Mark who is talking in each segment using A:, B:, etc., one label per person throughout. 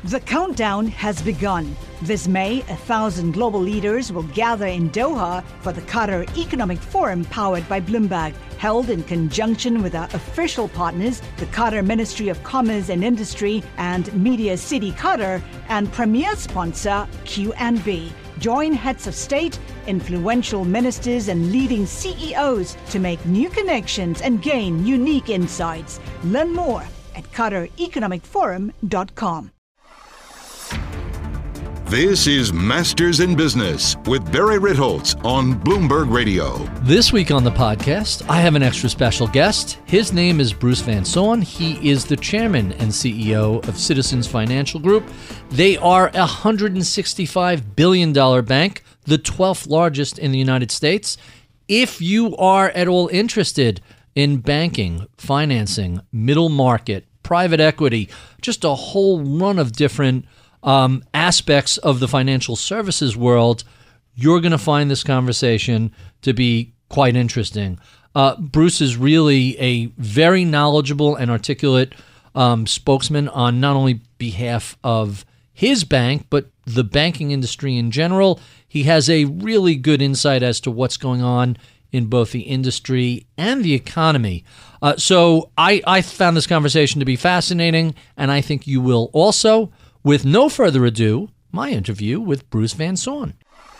A: The countdown has begun. This May, 1,000 global leaders will gather in Doha for the Qatar Economic Forum powered by Bloomberg, held in conjunction with our official partners, the Qatar Ministry of Commerce and Industry and Media City Qatar, and premier sponsor QNB. Join heads of state, influential ministers, and leading CEOs to make new connections and gain unique insights. Learn more at QatarEconomicForum.com.
B: This is Masters in Business with Barry Ritholtz on Bloomberg Radio.
C: This week on the podcast, I have an extra special guest. His name is Bruce Van Saun. He is the chairman and CEO of Citizens Financial Group. They are a $165 billion bank, the 12th largest in the United States. If you are at all interested in banking, financing, middle market, private equity, just a whole run of different aspects of the financial services world, you're going to find this conversation to be quite interesting. Bruce is really a very knowledgeable and articulate spokesman on not only behalf of his bank, but the banking industry in general. He has a really good insight as to what's going on in both the industry and the economy. So I found this conversation to be fascinating, and I think you will also. With no further ado, my interview with Bruce Van Saun.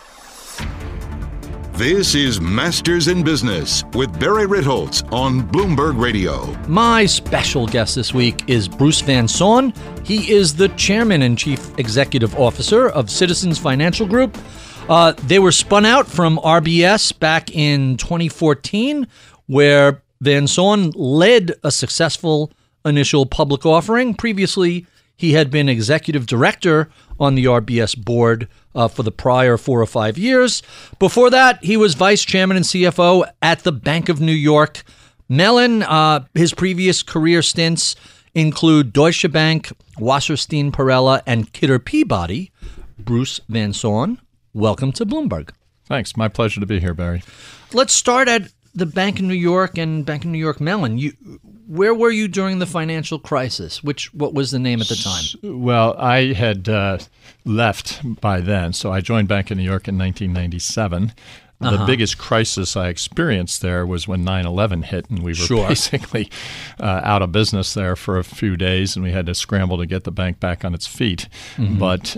B: This is Masters in Business with Barry Ritholtz on Bloomberg Radio.
C: My special guest this week is Bruce Van Saun. He is the chairman and chief executive officer of Citizens Financial Group. They were spun out from RBS back in 2014, where Van Saun led a successful initial public offering. Previously, he had been executive director on the RBS board for the prior 4 or 5 years. Before that, he was vice chairman and CFO at the Bank of New York Mellon. His previous career stints include Deutsche Bank, Wasserstein Perella, and Kidder Peabody. Bruce Van Saun, welcome to Bloomberg.
D: Thanks. My pleasure to be here, Barry.
C: Let's start at the Bank of New York and Bank of New York Mellon. Where were you during the financial crisis? What was the name at the time?
D: Well, I had left by then, so I joined Bank of New York in 1997. The biggest crisis I experienced there was when 9/11 hit, and we were basically out of business there for a few days, and we had to scramble to get the bank back on its feet. Mm-hmm. But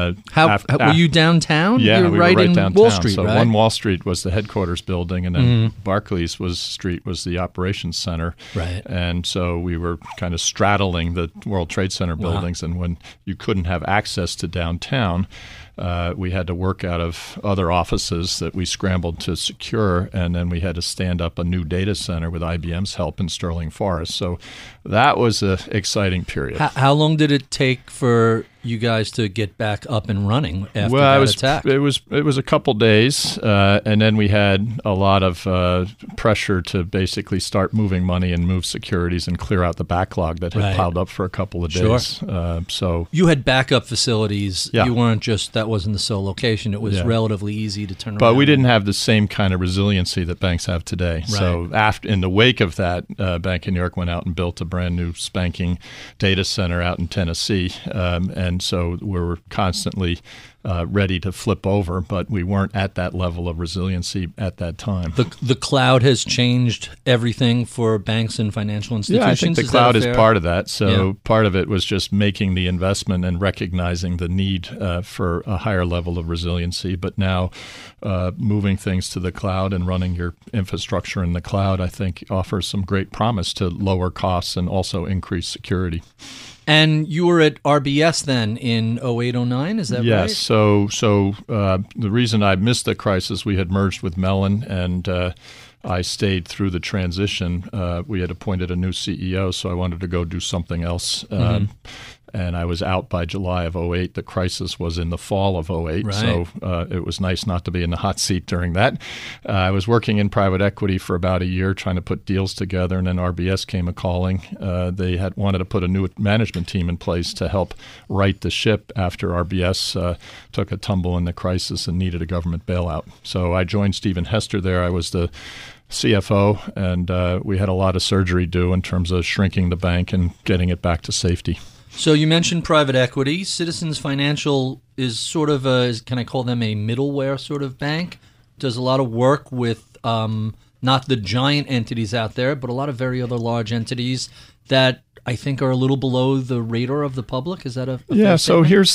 C: were you downtown?
D: Yeah, we were right downtown.
C: Wall Street,
D: so
C: right?
D: 1 Wall Street was the headquarters building, and then Barclays Street was the operations center.
C: Right.
D: And so we were kind of straddling the World Trade Center buildings, and when you couldn't have access to downtown, we had to work out of other offices that we scrambled to secure, and then we had to stand up a new data center with IBM's help in Sterling Forest. So that was an exciting period.
C: How long did it take for you guys to get back up and running after that attack?
D: It was a couple days, and then we had a lot of pressure to basically start moving money and move securities and clear out the backlog that had piled up for a couple of days. So
C: you had backup facilities.
D: Yeah.
C: You weren't that wasn't the sole location. It was relatively easy to turn around.
D: But we didn't have the same kind of resiliency that banks have today.
C: Right.
D: So in the wake of that, Bank of New York went out and built a brand new spanking data center out in Tennessee, and so we were constantly ready to flip over, but we weren't at that level of resiliency at that time.
C: The cloud has changed everything for banks and financial institutions.
D: Yeah, I think the cloud is part of that. So part of it was just making the investment and recognizing the need for a higher level of resiliency. But now moving things to the cloud and running your infrastructure in the cloud, I think, offers some great promise to lower costs and also increase security.
C: And you were at RBS then in 08-09, is that right?
D: Yes. So the reason I missed the crisis, we had merged with Mellon, and I stayed through the transition. We had appointed a new CEO, so I wanted to go do something else. And I was out by July of 08. The crisis was in the fall of 08, so it was nice not to be in the hot seat during that. I was working in private equity for about a year trying to put deals together, and then RBS came a-calling. They had wanted to put a new management team in place to help right the ship after RBS took a tumble in the crisis and needed a government bailout. So I joined Stephen Hester there. I was the CFO, and we had a lot of surgery due in terms of shrinking the bank and getting it back to safety.
C: So you mentioned private equity. Citizens Financial is sort of can I call them a middleware sort of bank? Does a lot of work with not the giant entities out there, but a lot of very other large entities that I think are a little below the radar of the public. Is that a fair
D: So
C: statement?
D: here's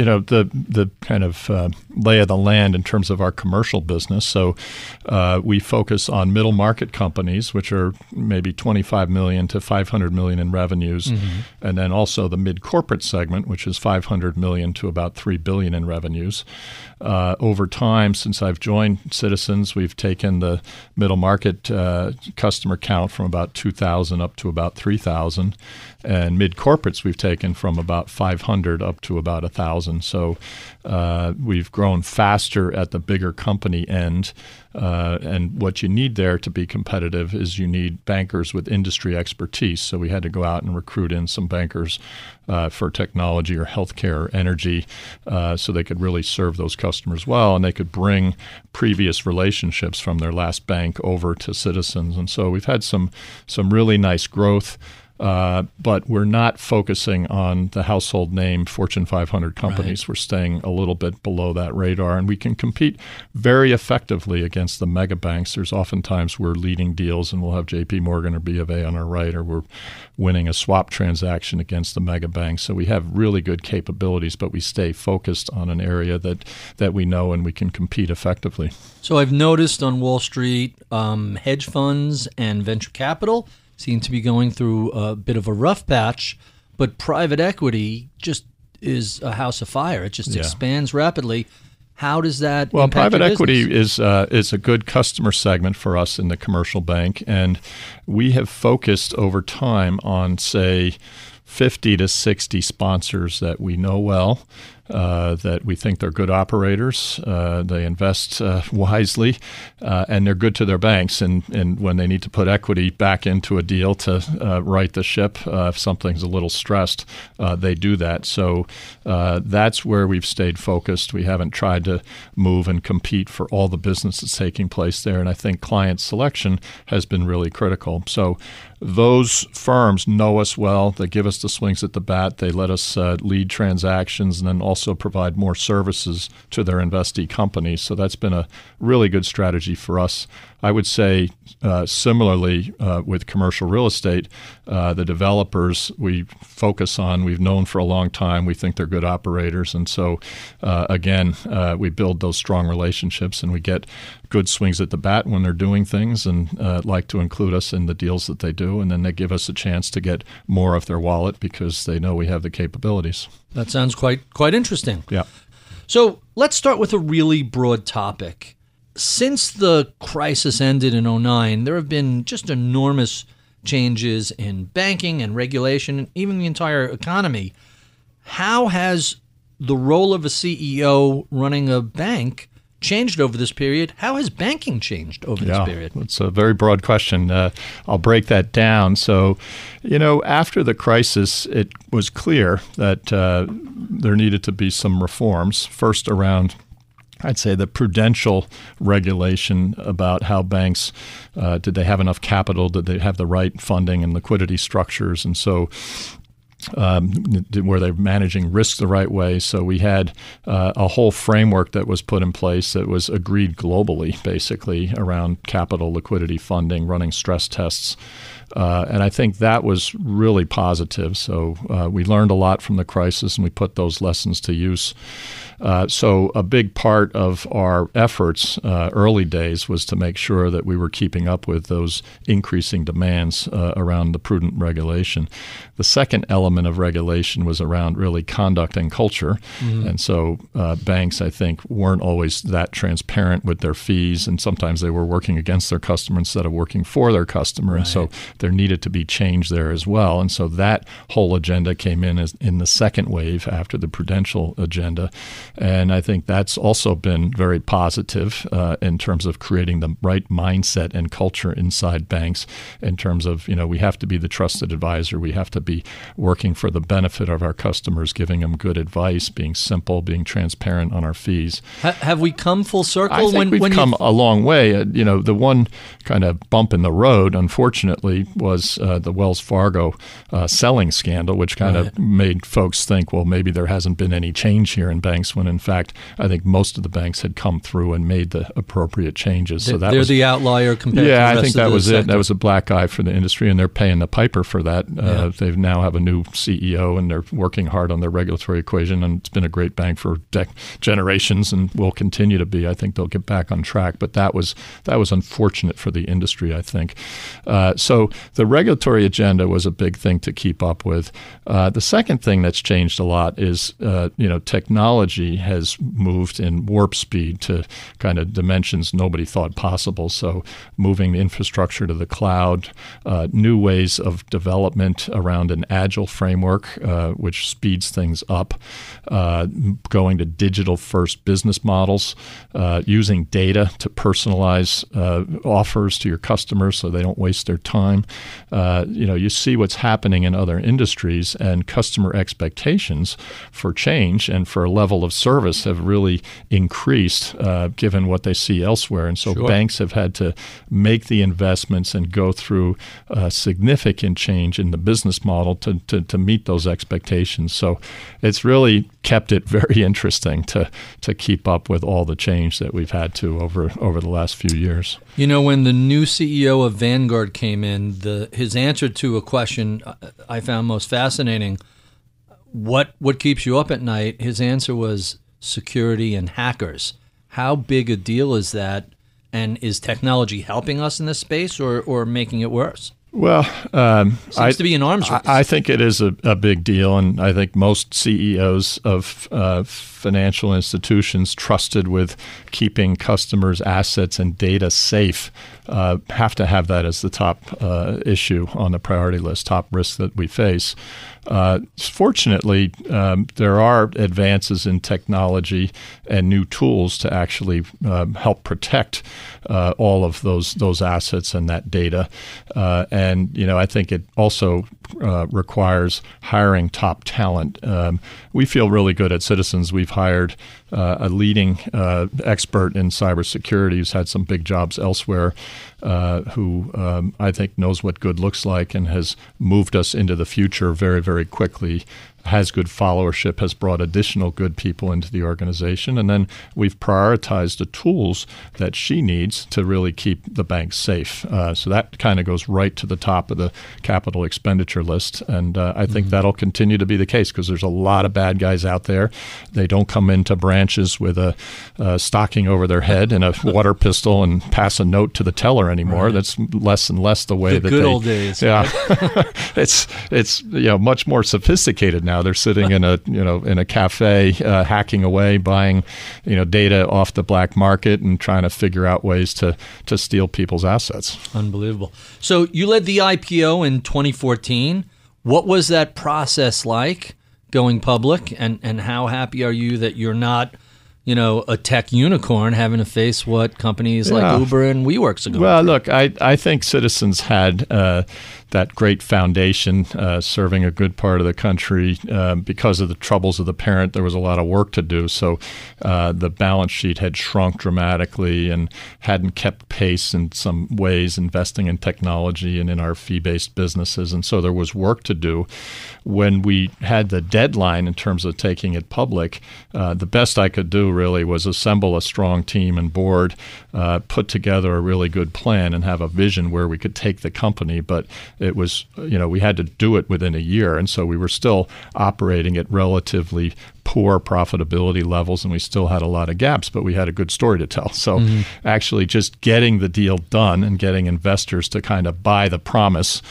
D: the kind of lay of the land in terms of our commercial business. So we focus on middle market companies, which are maybe 25 million to 500 million in revenues, and then also the mid corporate segment, which is 500 million to about 3 billion in revenues. Over time, since I've joined Citizens, we've taken the middle market customer count from about 2,000 up to about 3,000. And mid-corporates we've taken from about 500 up to about 1,000. So we've grown faster at the bigger company end. And what you need there to be competitive is you need bankers with industry expertise. So we had to go out and recruit in some bankers for technology or healthcare or energy so they could really serve those customers well, and they could bring previous relationships from their last bank over to Citizens. And so we've had some really nice growth. But we're not focusing on the household name Fortune 500 companies. Right. We're staying a little bit below that radar, and we can compete very effectively against the mega banks. There's oftentimes we're leading deals, and we'll have JP Morgan or B of A on our right, or we're winning a swap transaction against the mega banks. So we have really good capabilities, but we stay focused on an area that we know and we can compete effectively.
C: So I've noticed on Wall Street, hedge funds and venture capital seem to be going through a bit of a rough patch, but private equity just is a house of fire. It just expands rapidly. How does that impact
D: private
C: your
D: equity
C: business?
D: is a good customer segment for us in the commercial bank, and we have focused over time on, say, 50 to 60 sponsors that we know well, that we think they're good operators, they invest wisely, and they're good to their banks. And when they need to put equity back into a deal to right the ship, if something's a little stressed, they do that. So that's where we've stayed focused. We haven't tried to move and compete for all the business that's taking place there. And I think client selection has been really critical. So those firms know us well. They give us the swings at the bat. They let us lead transactions and then also provide more services to their investee companies. So that's been a really good strategy for us. I would say similarly with commercial real estate, the developers we focus on, we've known for a long time. We think they're good operators. And so, again, we build those strong relationships and we get good swings at the bat when they're doing things and like to include us in the deals that they do. And then they give us a chance to get more of their wallet because they know we have the capabilities.
C: That sounds quite interesting.
D: Yeah.
C: So let's start with a really broad topic. Since the crisis ended in 2009, there have been just enormous changes in banking and regulation, and even the entire economy. How has the role of a CEO running a bank changed over this period? How has banking changed over this period?
D: It's a very broad question. I'll break that down. So, after the crisis, it was clear that there needed to be some reforms, first around I'd say the prudential regulation about how banks, did they have enough capital? Did they have the right funding and liquidity structures? And so were they managing risk the right way? So we had a whole framework that was put in place that was agreed globally, basically, around capital, liquidity, funding, running stress tests. And I think that was really positive. So we learned a lot from the crisis, and we put those lessons to use. So a big part of our efforts early days was to make sure that we were keeping up with those increasing demands around the prudent regulation. The second element of regulation was around really conduct and culture. Mm-hmm. And so banks, I think, weren't always that transparent with their fees, and sometimes they were working against their customer instead of working for their customer. Right. And so there needed to be change there as well. And so that whole agenda came in the second wave after the prudential agenda. And I think that's also been very positive in terms of creating the right mindset and culture inside banks in terms of, we have to be the trusted advisor. We have to be working for the benefit of our customers, giving them good advice, being simple, being transparent on our fees.
C: Have we come full circle?
D: I think we've come a long way. The one kind of bump in the road, unfortunately, was the Wells Fargo selling scandal, which kind of made folks think, well, maybe there hasn't been any change here in banks, when in fact, I think most of the banks had come through and made the appropriate changes. So
C: they're the outlier compared to the rest
D: I think
C: of
D: that
C: the
D: was
C: sector.
D: it. That was a black eye for the industry, and they're paying the piper for that. They now have a new CEO, and they're working hard on their regulatory equation, and it's been a great bank for generations and will continue to be. I think they'll get back on track, but that was unfortunate for the industry, I think. So the regulatory agenda was a big thing to keep up with. The second thing that's changed a lot is technology has moved in warp speed to kind of dimensions nobody thought possible. So moving the infrastructure to the cloud, new ways of development around an agile framework, which speeds things up, going to digital-first business models, using data to personalize offers to your customers so they don't waste their time. You see what's happening in other industries, and customer expectations for change and for a level of service have really increased given what they see elsewhere. And so banks have had to make the investments and go through significant change in the business model to meet those expectations. So it's really kept it very interesting to keep up with all the change that we've had to over the last few years.
C: When the new CEO of Vanguard came in, his answer to a question I found most fascinating, what keeps you up at night? His answer was security and hackers. How big a deal is that? And is technology helping us in this space or making it worse?
D: Well,
C: seems to be an arms race.
D: I think it is a big deal, and I think most CEOs of financial institutions trusted with keeping customers' assets and data safe have to have that as the top issue on the priority list, top risk that we face. Fortunately, there are advances in technology and new tools to actually help protect all of those assets and that data. And I think it also requires hiring top talent. We feel really good at Citizens. We've hired a leading expert in cybersecurity who's had some big jobs elsewhere, who I think knows what good looks like and has moved us into the future very, very quickly, has good followership, has brought additional good people into the organization. And then we've prioritized the tools that she needs to really keep the bank safe. So that kind of goes right to the top of the capital expenditure list. And I think that'll continue to be the case because there's a lot of bad guys out there. They don't come into branches with a stocking over their head and a water pistol and pass a note to the teller anymore. Right. That's less and less the way
C: the good old days.
D: Yeah, right? it's much more sophisticated now. They're sitting in a cafe, hacking away, buying data off the black market and trying to figure out ways to steal people's assets.
C: Unbelievable. So you led the IPO in 2014. What was that process like going public, and how happy are you that you're not a tech unicorn having to face what companies like Uber and WeWorks are going
D: Well,
C: through?
D: look, I think Citizens had that great foundation serving a good part of the country. Because of the troubles of the parent, there was a lot of work to do. So the balance sheet had shrunk dramatically and hadn't kept pace in some ways, investing in technology and in our fee-based businesses. And so there was work to do. When we had the deadline in terms of taking it public, the best I could do really was assemble a strong team and board, put together a really good plan and have a vision where we could take the company. But it was, we had to do it within a year. And so we were still operating at relatively poor profitability levels, and we still had a lot of gaps, but we had a good story to tell. So actually just getting the deal done and getting investors to kind of buy the promise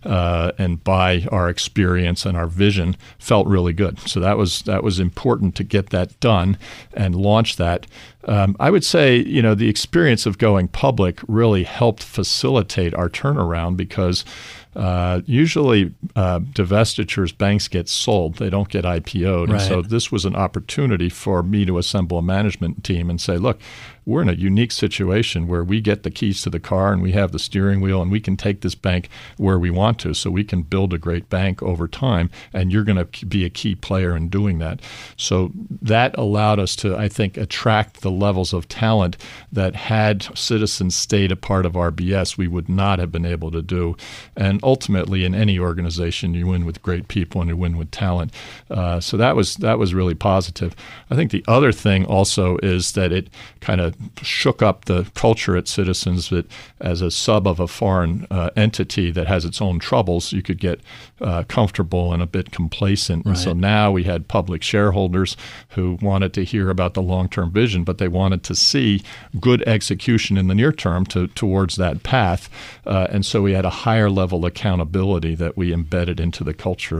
D: and buy our experience and our vision felt really good. So that was important to get that done and launch that. I would say, the experience of going public really helped facilitate our turnaround because Usually divestitures, banks get sold. They don't get IPO'd.
C: Right.
D: And so this was an opportunity for me to assemble a management team and say, look, we're in a unique situation where we get the keys to the car and we have the steering wheel and we can take this bank where we want to. So we can build a great bank over time, and you're going to be a key player in doing that. So that allowed us to, I think, attract the levels of talent that had Citizens stayed a part of RBS, we would not have been able to do. And ultimately, in any organization, you win with great people and you win with talent. So that was really positive. I think the other thing also is that it kind of shook up the culture at Citizens, that as a sub of a foreign entity that has its own troubles, you could get comfortable and a bit complacent.
C: Right.
D: And so now we had public shareholders who wanted to hear about the long-term vision, but they wanted to see good execution in the near term towards that path. And so we had a higher level accountability that we embedded into the culture.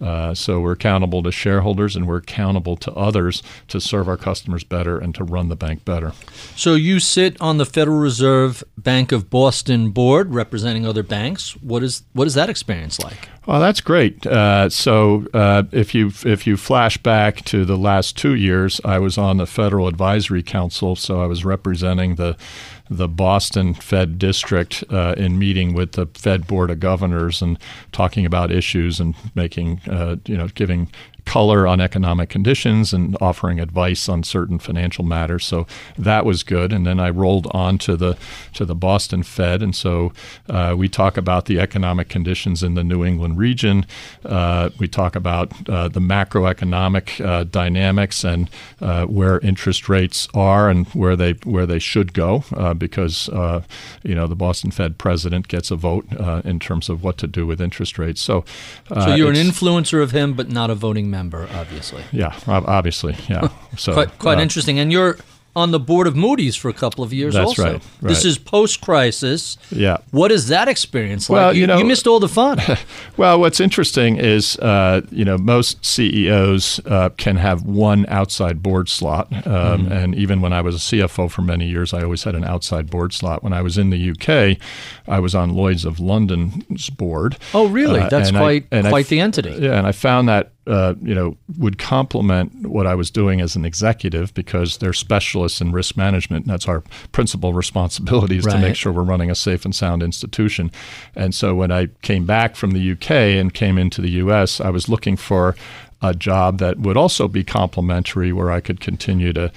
D: So we're accountable to shareholders and we're accountable to others to serve our customers better and to run the bank better.
C: So you sit on the Federal Reserve Bank of Boston board representing other banks. What is that experience like?
D: Well, that's great. So if you flash back to the last 2 years, I was on the Federal Advisory Council, so I was representing the Boston Fed District in meeting with the Fed Board of Governors and talking about issues and making, giving color on economic conditions and offering advice on certain financial matters. So that was good. And then I rolled on to the Boston Fed, and so we talk about the economic conditions in the New England region. We talk about the macroeconomic dynamics and where interest rates are and where they should go, because the Boston Fed president gets a vote in terms of what to do with interest rates. So
C: you're an influencer of him, but not a voting member, obviously.
D: Yeah, obviously, yeah. So
C: quite interesting. And you're on the board of Moody's for a couple of years.
D: That's
C: also.
D: right.
C: This is post-crisis.
D: Yeah.
C: What is that experience like?
D: Well,
C: you missed all the fun.
D: Well, what's interesting is, most CEOs can have one outside board slot. And even when I was a CFO for many years, I always had an outside board slot. When I was in the UK, I was on Lloyd's of London's board.
C: Oh, really? That's quite the entity.
D: Yeah, and I found that would complement what I was doing as an executive, because they're specialists in risk management. And that's our principal responsibility, is to make sure we're running a safe and sound institution. And so when I came back from the UK and came into the US, I was looking for a job that would also be complementary, where I could continue to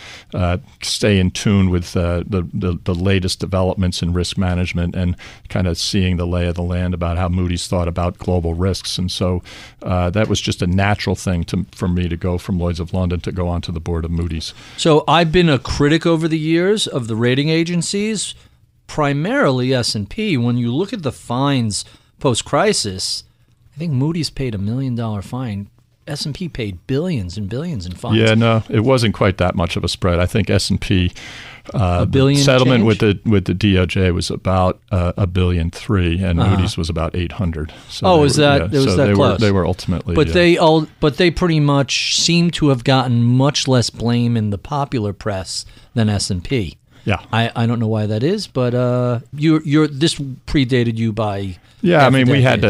D: stay in tune with the latest developments in risk management and kind of seeing the lay of the land about how Moody's thought about global risks. And so that was just a natural thing for me to go from Lloyd's of London to go onto the board of Moody's.
C: So I've been a critic over the years of the rating agencies, primarily S&P. When you look at the fines post-crisis, I think Moody's paid $1 million fine. S&P paid billions and billions in fines.
D: Yeah, no, it wasn't quite that much of a spread. I think S&P
C: $1 billion
D: settlement
C: change?
D: with the DOJ was about $1.3 billion, and Moody's was about 800. So
C: was that close?
D: They were ultimately,
C: but they pretty much seem to have gotten much less blame in the popular press than S&P.
D: Yeah,
C: I don't know why that is, but this predated you by.
D: Yeah, I mean,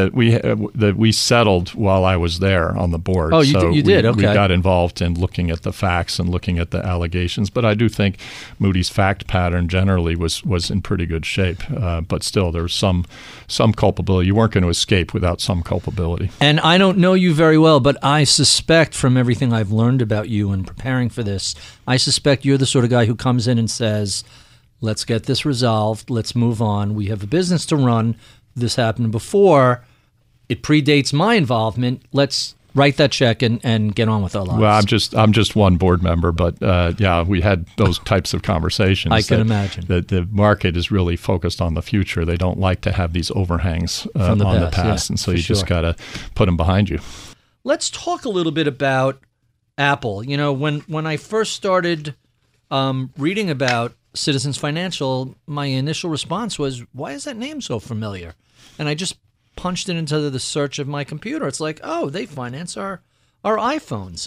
D: we settled while I was there on the board.
C: Oh, you did? Okay.
D: We got involved in looking at the facts and looking at the allegations. But I do think Moody's fact pattern generally was in pretty good shape. But still, there was some culpability. You weren't going to escape without some culpability.
C: And I don't know you very well, but I suspect from everything I've learned about you in preparing for this, I suspect you're the sort of guy who comes in and says, let's get this resolved. Let's move on. We have a business to run. This happened before. It predates my involvement. Let's write that check and get on with our lives.
D: Well, I'm just one board member, but we had those types of conversations.
C: I can imagine.
D: The market is really focused on the future. They don't like to have these overhangs
C: from the
D: the past, and so you just got to put them behind you.
C: Let's talk a little bit about Apple. When I first started reading about Citizens Financial, my initial response was, why is that name so familiar? And I just punched it into the search of my computer. It's like, oh, they finance our iPhones.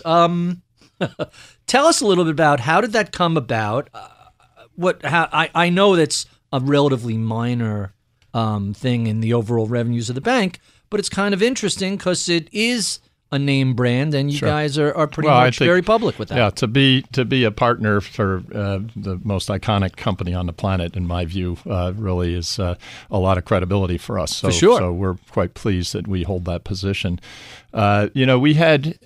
C: Tell us a little bit about how did that come about? I know that's a relatively minor thing in the overall revenues of the bank, but it's kind of interesting because it is a name brand, and you guys are pretty much very public with that.
D: Yeah, to be a partner for the most iconic company on the planet, in my view, really is a lot of credibility for us. So,
C: for sure.
D: So we're quite pleased that we hold that position. We had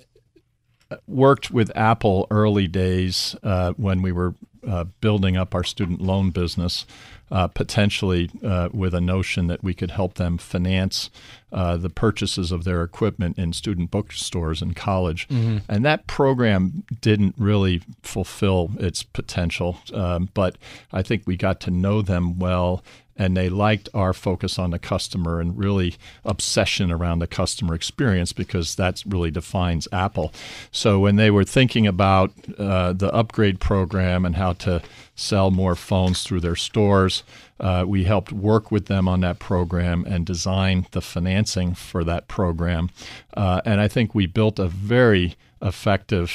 D: worked with Apple early days when we were building up our student loan business, potentially with a notion that we could help them finance the purchases of their equipment in student bookstores in college. And that program didn't really fulfill its potential, but I think we got to know them well, and they liked our focus on the customer and really obsession around the customer experience, because that really defines Apple. So when they were thinking about the upgrade program and how to sell more phones through their stores, we helped work with them on that program and design the financing for that program. And I think we built a very effective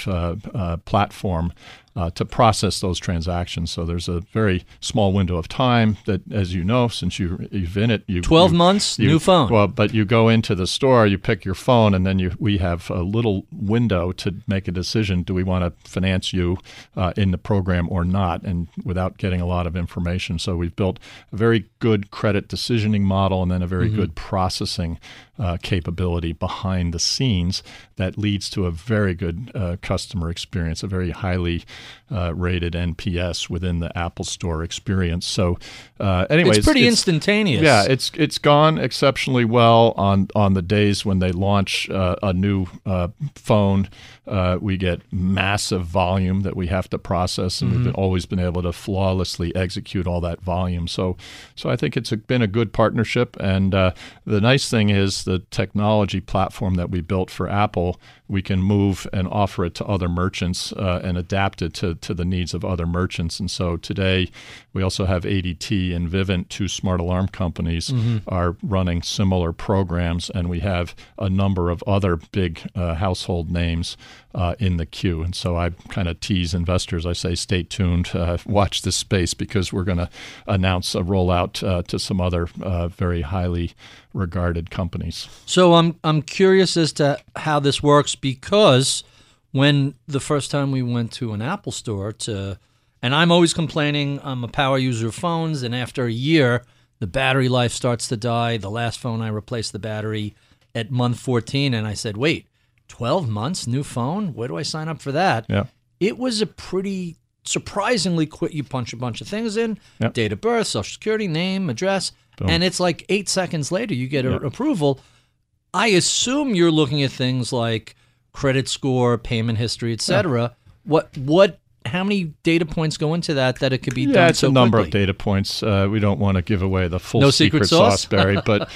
D: platform to process those transactions. So there's a very small window of time that, as you know, since you've in it,
C: 12 months, new phone.
D: Well, but you go into the store, you pick your phone, and then we have a little window to make a decision. Do we want to finance you in the program or not? And without getting a lot of information. So we've built a very good credit decisioning model, and then a very good processing capability behind the scenes that leads to a very good customer experience, a very highly rated NPS within the Apple Store experience. So anyway,
C: it's pretty instantaneous.
D: Yeah, it's gone exceptionally well on the days when they launch a new phone. We get massive volume that we have to process, and we've always been able to flawlessly execute all that volume. So I think it's been a good partnership. And the nice thing is the technology platform that we built for Apple, we can move and offer it to other merchants and adapt it to the needs of other merchants. And so today we also have ADT and Vivint, two smart alarm companies, are running similar programs, and we have a number of other big household names in the queue. And so I kind of tease investors. I say, stay tuned, watch this space, because we're going to announce a rollout to some other very highly regarded companies.
C: So I'm curious as to how this works, because when the first time we went to an Apple store and I'm always complaining, I'm a power user of phones, and after a year, the battery life starts to die. The last phone, I replaced the battery at month 14, and I said, wait, 12 months, new phone? Where do I sign up for that?
D: Yeah.
C: It was a pretty surprisingly quick. You punch a bunch of things in,
D: Yep.
C: date of birth, social security, name, address,
D: Boom.
C: and it's like 8 seconds later you get an approval. I assume you're looking at things like credit score, payment history, etc. What? How many data points go into that it could be done so quickly?
D: Yeah, it's a number of data points. We don't want to give away the full
C: secret sauce,
D: Barry, but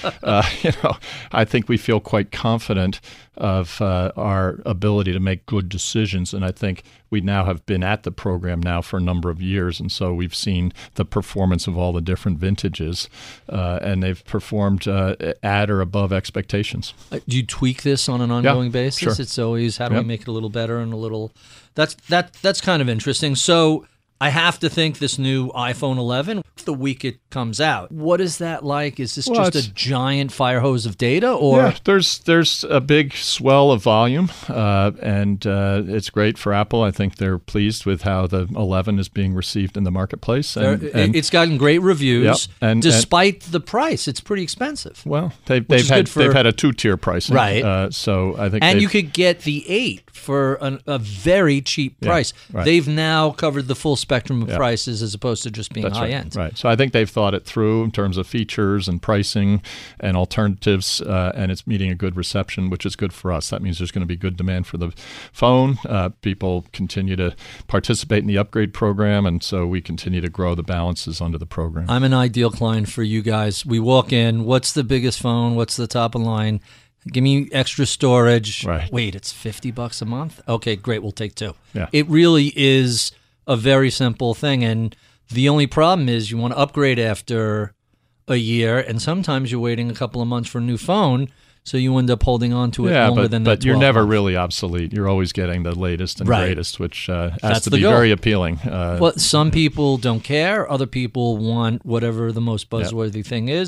D: I think we feel quite confident of our ability to make good decisions, and I think we now have been at the program now for a number of years, and so we've seen the performance of all the different vintages, and they've performed at or above expectations.
C: Do you tweak this on an ongoing basis?
D: Sure.
C: It's always, how do we make it a little better and a little... That's kind of interesting. So I have to think this new iPhone 11, the week it comes out, what is that like? Is this just a giant fire hose of data? Or
D: yeah, there's a big swell of volume, and it's great for Apple. I think they're pleased with how the 11 is being received in the marketplace. And
C: it's gotten great reviews,
D: yep, and
C: despite the price. It's pretty expensive.
D: Well, they've had a 2-tier pricing,
C: right?
D: So I think,
C: and you could get the 8 for a very cheap price.
D: Right.
C: They've now covered the full spectrum of prices as opposed to just being
D: That's
C: high end.
D: Right. So I think they've thought it through in terms of features and pricing and alternatives, and it's meeting a good reception, which is good for us. That means there's going to be good demand for the phone. People continue to participate in the upgrade program, and so we continue to grow the balances under the program.
C: I'm an ideal client for you guys. We walk in, what's the biggest phone? What's the top of line? Give me extra storage.
D: Right.
C: Wait, it's $50 a month? Okay, great. We'll take 2.
D: Yeah.
C: It really is a very simple thing. And the only problem is you want to upgrade after a year, and sometimes you're waiting a couple of months for a new phone, so you end up holding on to it longer than that.
D: But you're never really obsolete. You're always getting the latest and greatest, which has to be very appealing.
C: Well, some people don't care. Other people want whatever the most buzzworthy thing is.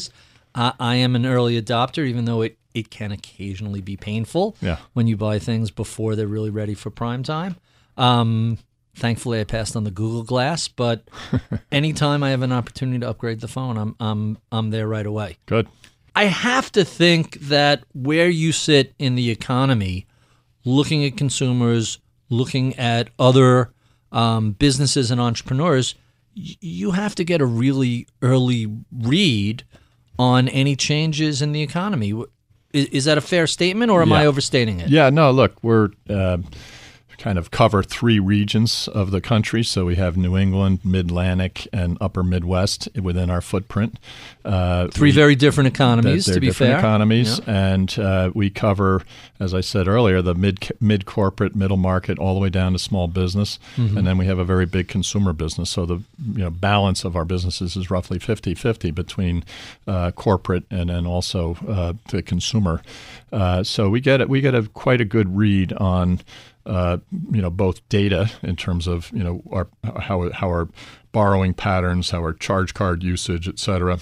C: I am an early adopter, even though it can occasionally be painful when you buy things before they're really ready for prime time. Thankfully, I passed on the Google Glass, but anytime I have an opportunity to upgrade the phone, I'm there right away.
D: Good.
C: I have to think that where you sit in the economy, looking at consumers, looking at other businesses and entrepreneurs, you have to get a really early read on any changes in the economy. Is that a fair statement, or am I overstating it?
D: Yeah, no, look, we're kind of cover 3 regions of the country. So we have New England, Mid-Atlantic, and Upper Midwest within our footprint.
C: 3 very different economies, to be fair.
D: Economies, and we cover, as I said earlier, the mid-corporate, middle market, all the way down to small business. And then we have a very big consumer business. So the balance of our businesses is roughly 50-50 between corporate and then also the consumer. So we get quite a good read on both data in terms of how our borrowing patterns, how our charge card usage, et cetera,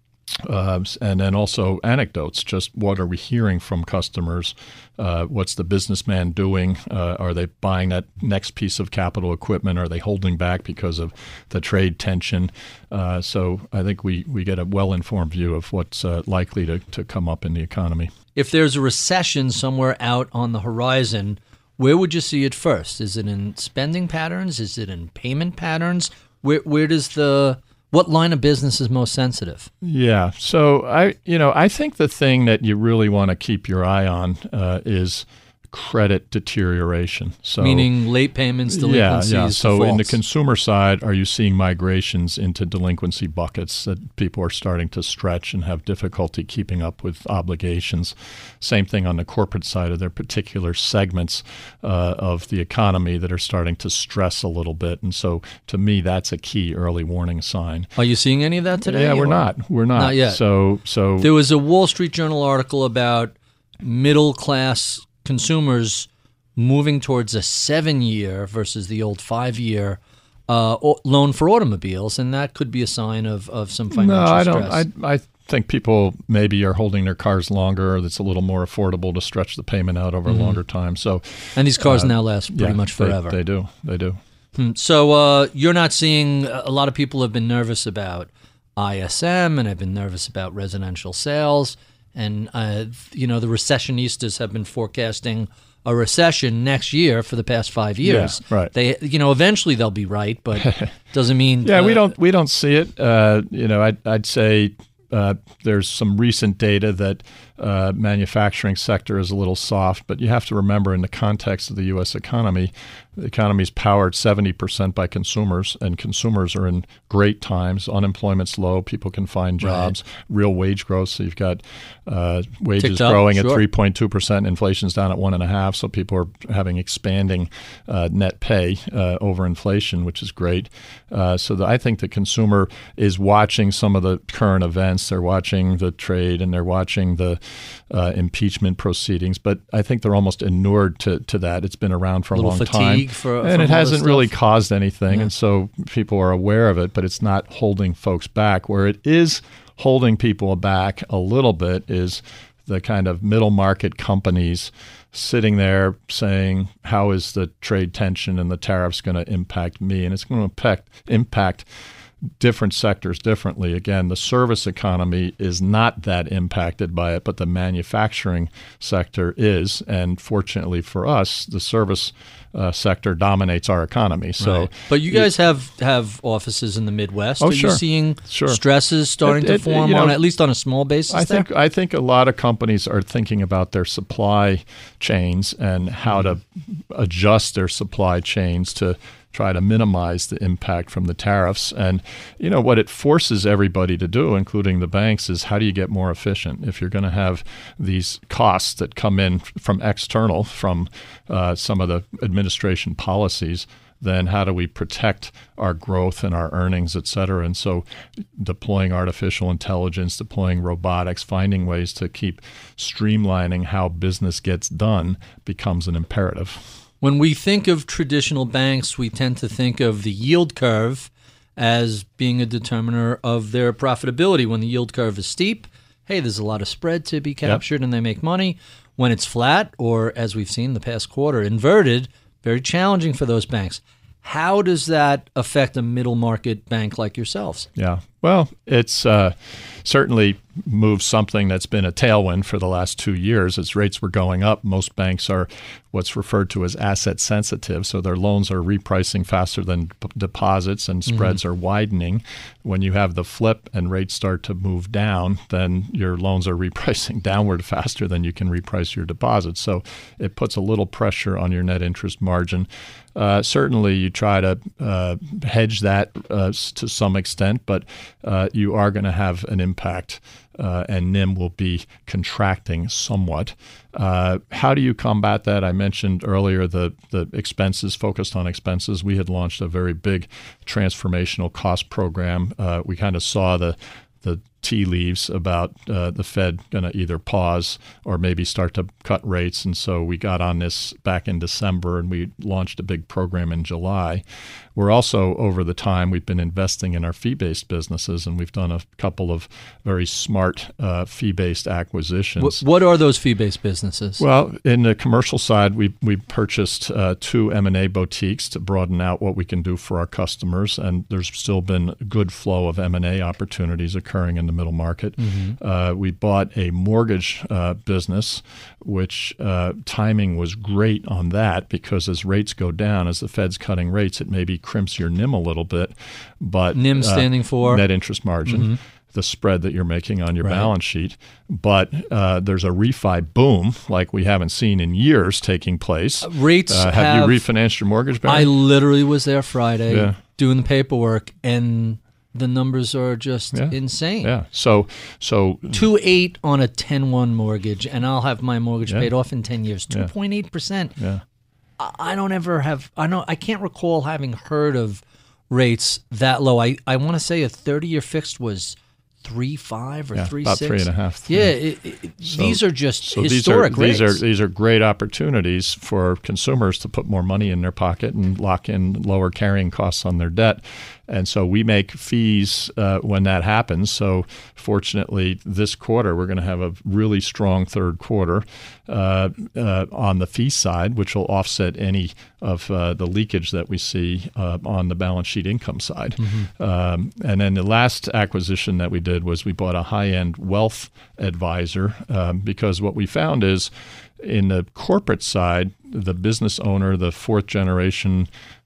D: and then also anecdotes. Just what are we hearing from customers? What's the businessman doing? Are they buying that next piece of capital equipment? Are they holding back because of the trade tension? So I think we get a well-informed view of what's likely to come up in the economy.
C: If there's a recession somewhere out on the horizon, where would you see it first? Is it in spending patterns? Is it in payment patterns? What line of business is most sensitive?
D: Yeah, so I think the thing that you really want to keep your eye on is credit deterioration. So, meaning
C: late payments, delinquencies,
D: yeah. So
C: defaults.
D: In the consumer side, are you seeing migrations into delinquency buckets that people are starting to stretch and have difficulty keeping up with obligations? Same thing on the corporate side. Are there particular segments of the economy that are starting to stress a little bit? And so to me, that's a key early warning sign.
C: Are you seeing any of that today?
D: Yeah, we're not.
C: Not yet.
D: So
C: there was a Wall Street Journal article about middle-class consumers moving towards a 7-year versus the old 5-year loan for automobiles, and that could be a sign of some financial stress.
D: I think people maybe are holding their cars longer, or it's a little more affordable to stretch the payment out over a longer time. So,
C: and these cars now last pretty much forever.
D: They do.
C: So you're not seeing, a lot of people have been nervous about ISM, and have been nervous about residential sales. And, the recessionistas have been forecasting a recession next year for the past 5 years.
D: Yeah, right.
C: They, eventually they'll be right, but doesn't mean.
D: Yeah, we don't see it. I'd say there's some recent data that manufacturing sector is a little soft, but you have to remember in the context of the U.S. economy, the economy is powered 70% by consumers, and consumers are in great times. Unemployment's low. People can find jobs. Right. Real wage growth. So you've got wages growing at 3.2%. Inflation's down at 1.5%. So people are having expanding net pay over inflation, which is great. I think the consumer is watching some of the current events. They're watching the trade and they're watching the impeachment proceedings. But I think they're almost inured to that. It's been around for a long time. And it hasn't really caused anything. Yeah. And so people are aware of it, but it's not holding folks back. Where it is holding people back a little bit is the kind of middle market companies sitting there saying, how is the trade tension and the tariffs going to impact me? And it's going to impact different sectors differently. Again, the service economy is not that impacted by it, but the manufacturing sector is. And fortunately for us, the service sector dominates our economy. So,
C: right. But you guys have offices in the Midwest. Are you seeing stresses starting to form at least on a small basis?
D: I think a lot of companies are thinking about their supply chains and how to adjust their supply chains to try to minimize the impact from the tariffs. And, what it forces everybody to do, including the banks, is how do you get more efficient? If you're going to have these costs that come in from external, from some of the administration policies, then how do we protect our growth and our earnings, et cetera? And so deploying artificial intelligence, deploying robotics, finding ways to keep streamlining how business gets done becomes an imperative.
C: When we think of traditional banks, we tend to think of the yield curve as being a determiner of their profitability. When the yield curve is steep, hey, there's a lot of spread to be captured and they make money. When it's flat, or as we've seen the past quarter, inverted, very challenging for those banks. How does that affect a middle market bank like yourselves?
D: Yeah. Well, it's certainly moved something that's been a tailwind for the last 2 years. As rates were going up, most banks are what's referred to as asset sensitive. So their loans are repricing faster than deposits and spreads are widening. When you have the flip and rates start to move down, then your loans are repricing downward faster than you can reprice your deposits. So it puts a little pressure on your net interest margin. Certainly you try to hedge that to some extent, but you are going to have an impact, and NIM will be contracting somewhat. How do you combat that? I mentioned earlier the expenses, focused on expenses. We had launched a very big transformational cost program. We kind of saw the tea leaves about the Fed going to either pause or maybe start to cut rates. And so we got on this back in December, and we launched a big program in July. We're also, over the time, we've been investing in our fee-based businesses, and we've done a couple of very smart fee-based acquisitions.
C: What are those fee-based businesses?
D: Well, in the commercial side, we purchased 2 M&A boutiques to broaden out what we can do for our customers, and there's still been a good flow of M&A opportunities occurring in the middle market. We bought a mortgage business, which timing was great on that, because as rates go down, as the Fed's cutting rates, it maybe crimps your NIM a little bit. But
C: NIM standing for?
D: Net interest margin. The spread that you're making on your balance sheet. But there's a refi boom like we haven't seen in years taking place.
C: Rates
D: have you refinanced your mortgage, Barry?
C: I literally was there Friday doing the paperwork, and the numbers are just insane.
D: Yeah. So
C: 2.8 on a 10-1 mortgage, and I'll have my mortgage paid off in 10 years. 2.8%.
D: Yeah.
C: I can't recall having heard of rates that low. I want to say a 30-year fixed was 3.5 or 3.6.
D: About 3.5.
C: Yeah. These are just historic rates.
D: These are great opportunities for consumers to put more money in their pocket and lock in lower carrying costs on their debt. And so we make fees when that happens. So fortunately, this quarter, we're going to have a really strong third quarter on the fee side, which will offset any of the leakage that we see on the balance sheet income side. And then the last acquisition that we did was we bought a high-end wealth advisor, because what we found is in the corporate side, the business owner, the fourth generation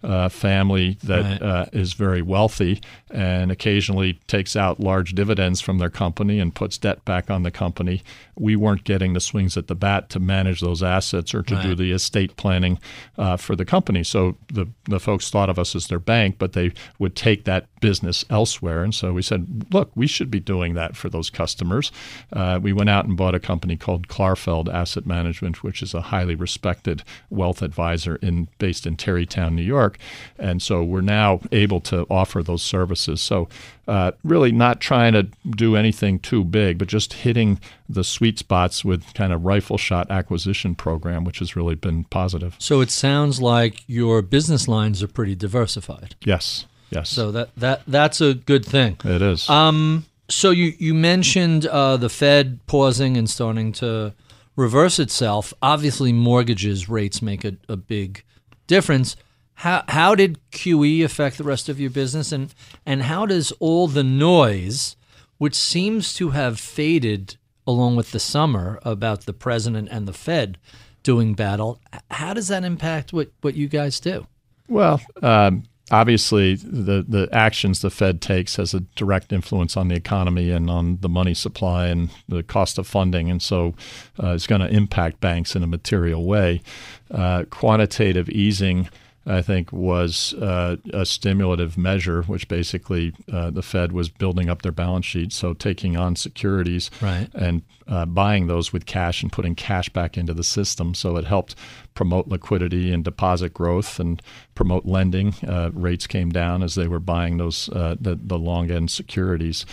D: family that is very wealthy and occasionally takes out large dividends from their company and puts debt back on the company. We weren't getting the swings at the bat to manage those assets or to do the estate planning for the company. So the folks thought of us as their bank, but they would take that business elsewhere. And so we said, look, we should be doing that for those customers. We went out and bought a company called Clarfeld Asset Management, which is a highly respected wealth advisor based in Tarrytown, New York. And so we're now able to offer those services. So really not trying to do anything too big, but just hitting the sweet spots with kind of rifle shot acquisition program, which has really been positive.
C: So it sounds like your business lines are pretty diversified.
D: Yes.
C: So that's a good thing.
D: It is.
C: So you mentioned the Fed pausing and starting to reverse itself. Obviously, mortgages rates make a big difference. How did QE affect the rest of your business, and how does all the noise, which seems to have faded along with the summer about the president and the Fed doing battle, how does that impact what you guys do?
D: Well, obviously, the actions the Fed takes has a direct influence on the economy and on the money supply and the cost of funding, and so it's going to impact banks in a material way. Quantitative easing, I think, was a stimulative measure, which basically the Fed was building up their balance sheet, so taking on securities and buying those with cash and putting cash back into the system. So it helped promote liquidity and deposit growth and promote lending. Rates came down as they were buying those the long end securities.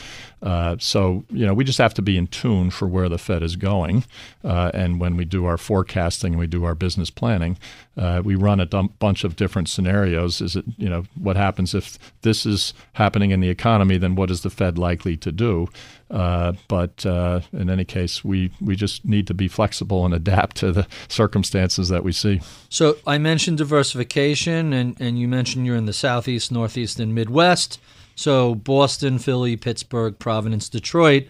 D: So we just have to be in tune for where the Fed is going, and when we do our forecasting and we do our business planning, We run a bunch of different scenarios. Is it, what happens if this is happening in the economy, then what is the Fed likely to do? But in any case, we just need to be flexible and adapt to the circumstances that we see.
C: So I mentioned diversification, and you mentioned you're in the Southeast, Northeast, and Midwest. So Boston, Philly, Pittsburgh, Providence, Detroit.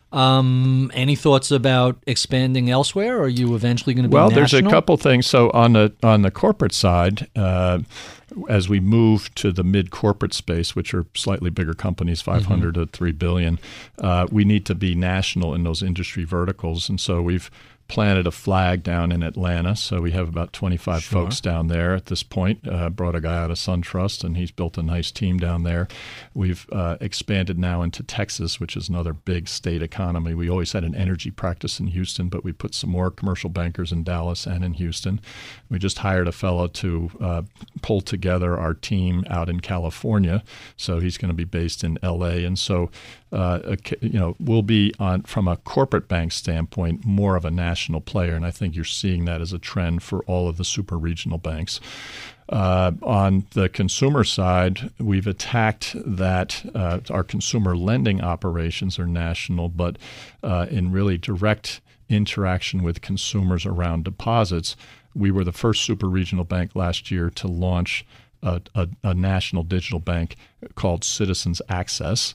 C: Any thoughts about expanding elsewhere? Or are you eventually going to be
D: national?
C: Well,
D: there's a couple things. So on the corporate side, as we move to the mid-corporate space, which are slightly bigger companies, 500 to 3 billion, we need to be national in those industry verticals. And so we've planted a flag down in Atlanta, so we have about 25 folks down there at this point. Brought a guy out of SunTrust, and he's built a nice team down there. We've expanded now into Texas, which is another big state economy. We always had an energy practice in Houston, but we put some more commercial bankers in Dallas and in Houston. We just hired a fellow to pull together our team out in California, so he's going to be based in L.A., and so we'll be from a corporate bank standpoint more of a national player, and I think you're seeing that as a trend for all of the super regional banks. On the consumer side, we've attacked that our consumer lending operations are national, but in really direct interaction with consumers around deposits, we were the first super regional bank last year to launch a national digital bank called Citizens Access.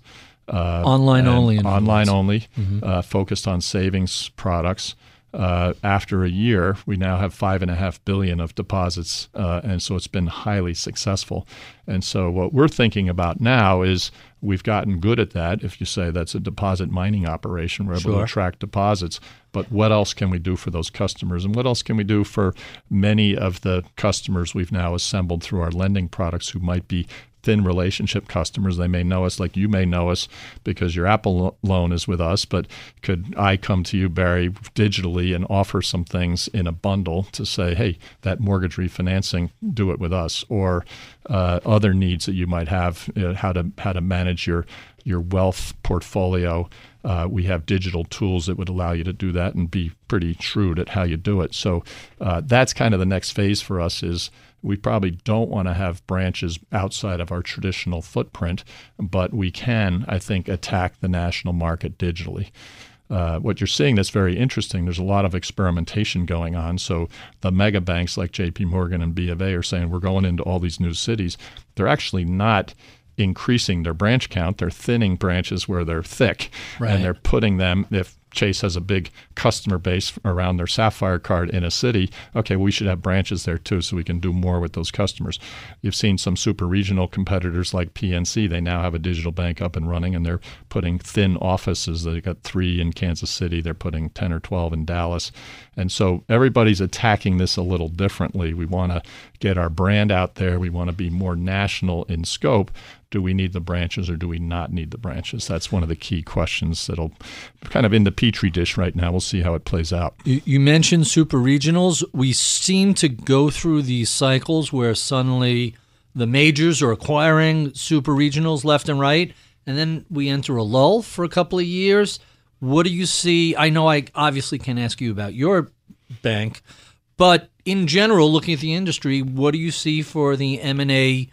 C: Online only,
D: focused on savings products. After a year, we now have $5.5 billion of deposits, and so it's been highly successful. And so what we're thinking about now is we've gotten good at that. If you say that's a deposit mining operation, we're able to attract deposits. But what else can we do for those customers? And what else can we do for many of the customers we've now assembled through our lending products who might be thin relationship customers? They may know us like you may know us because your Apple loan is with us, but could I come to you, Barry, digitally and offer some things in a bundle to say, hey, that mortgage refinancing, do it with us, or other needs that you might have, how to manage your wealth portfolio. We have digital tools that would allow you to do that and be pretty shrewd at how you do it. So that's kind of the next phase for us is we probably don't want to have branches outside of our traditional footprint, but we can, I think, attack the national market digitally. What you're seeing that's very interesting, there's a lot of experimentation going on. So the mega banks like JP Morgan and B of A are saying we're going into all these new cities. They're actually not increasing their branch count. They're thinning branches where they're thick, and they're putting them, if Chase has a big customer base around their Sapphire card in a city, okay, we should have branches there too so we can do more with those customers. You've seen some super regional competitors like PNC. They now have a digital bank up and running, and they're putting thin offices. They've got 3 in Kansas City. They're putting 10 or 12 in Dallas. And so everybody's attacking this a little differently. We want to get our brand out there. We want to be more national in scope. Do we need the branches or do we not need the branches? That's one of the key questions that'll kind of in the petri dish right now. We'll see how it plays out.
C: You mentioned super regionals. We seem to go through these cycles where suddenly the majors are acquiring super regionals left and right, and then we enter a lull for a couple of years. What do you see? I know I obviously can't ask you about your bank, but in general, looking at the industry, what do you see for the M&A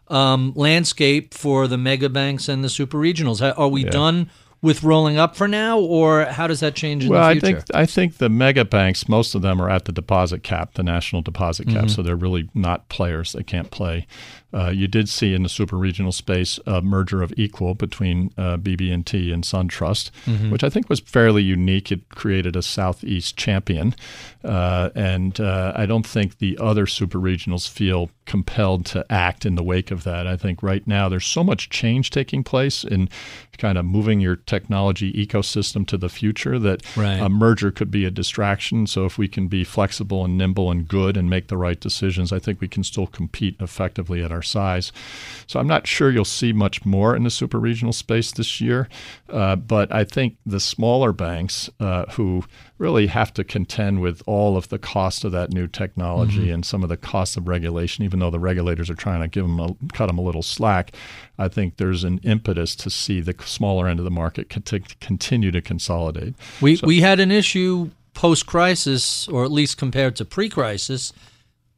C: landscape for the mega banks and the super regionals? Are we done with rolling up for now, or how does that change in the future?
D: I think the mega banks, most of them are at the deposit cap, the national deposit cap, so they're really not players. They can't play. You did see in the super regional space a merger of equal between BB&T and SunTrust, which I think was fairly unique. It created a Southeast champion, and I don't think the other super regionals feel compelled to act in the wake of that. I think right now there's so much change taking place in kind of moving your technology ecosystem to the future that a merger could be a distraction. So if we can be flexible and nimble and good and make the right decisions, I think we can still compete effectively at our size. So I'm not sure you'll see much more in the super regional space this year, but I think the smaller banks who really have to contend with all of the cost of that new technology and some of the cost of regulation, even though the regulators are trying to cut them a little slack, I think there's an impetus to see the smaller end of the market continue to consolidate.
C: We had an issue post-crisis, or at least compared to pre-crisis.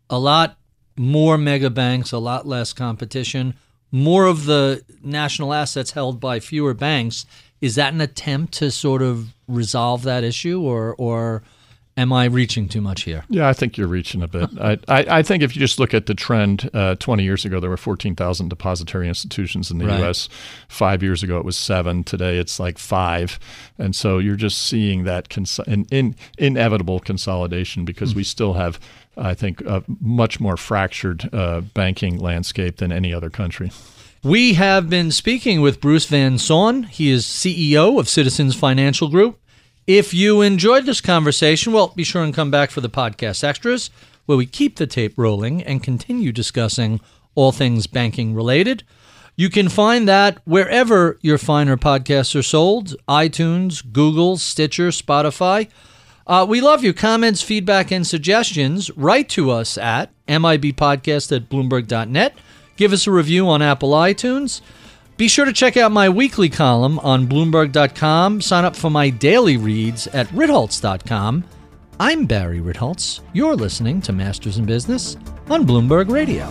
C: a lot more mega banks, a lot less competition, more of the national assets held by fewer banks. Is that an attempt to sort of resolve that issue, or am I reaching too much here?
D: Yeah, I think you're reaching a bit. I think if you just look at the trend, 20 years ago, there were 14,000 depository institutions in the U.S. 5 years ago, it was 7. Today, it's like 5. And so you're just seeing that inevitable consolidation because we still have, I think, a much more fractured banking landscape than any other country.
C: We have been speaking with Bruce Van Saun. He is CEO of Citizens Financial Group. If you enjoyed this conversation, well, be sure and come back for the podcast extras, where we keep the tape rolling and continue discussing all things banking related. You can find that wherever your finer podcasts are sold, iTunes, Google, Stitcher, Spotify. We love your comments, feedback, and suggestions. Write to us at mibpodcast@bloomberg.net. Give us a review on Apple iTunes. Be sure to check out my weekly column on Bloomberg.com. Sign up for my daily reads at Ritholtz.com. I'm Barry Ritholtz. You're listening to Masters in Business on Bloomberg Radio.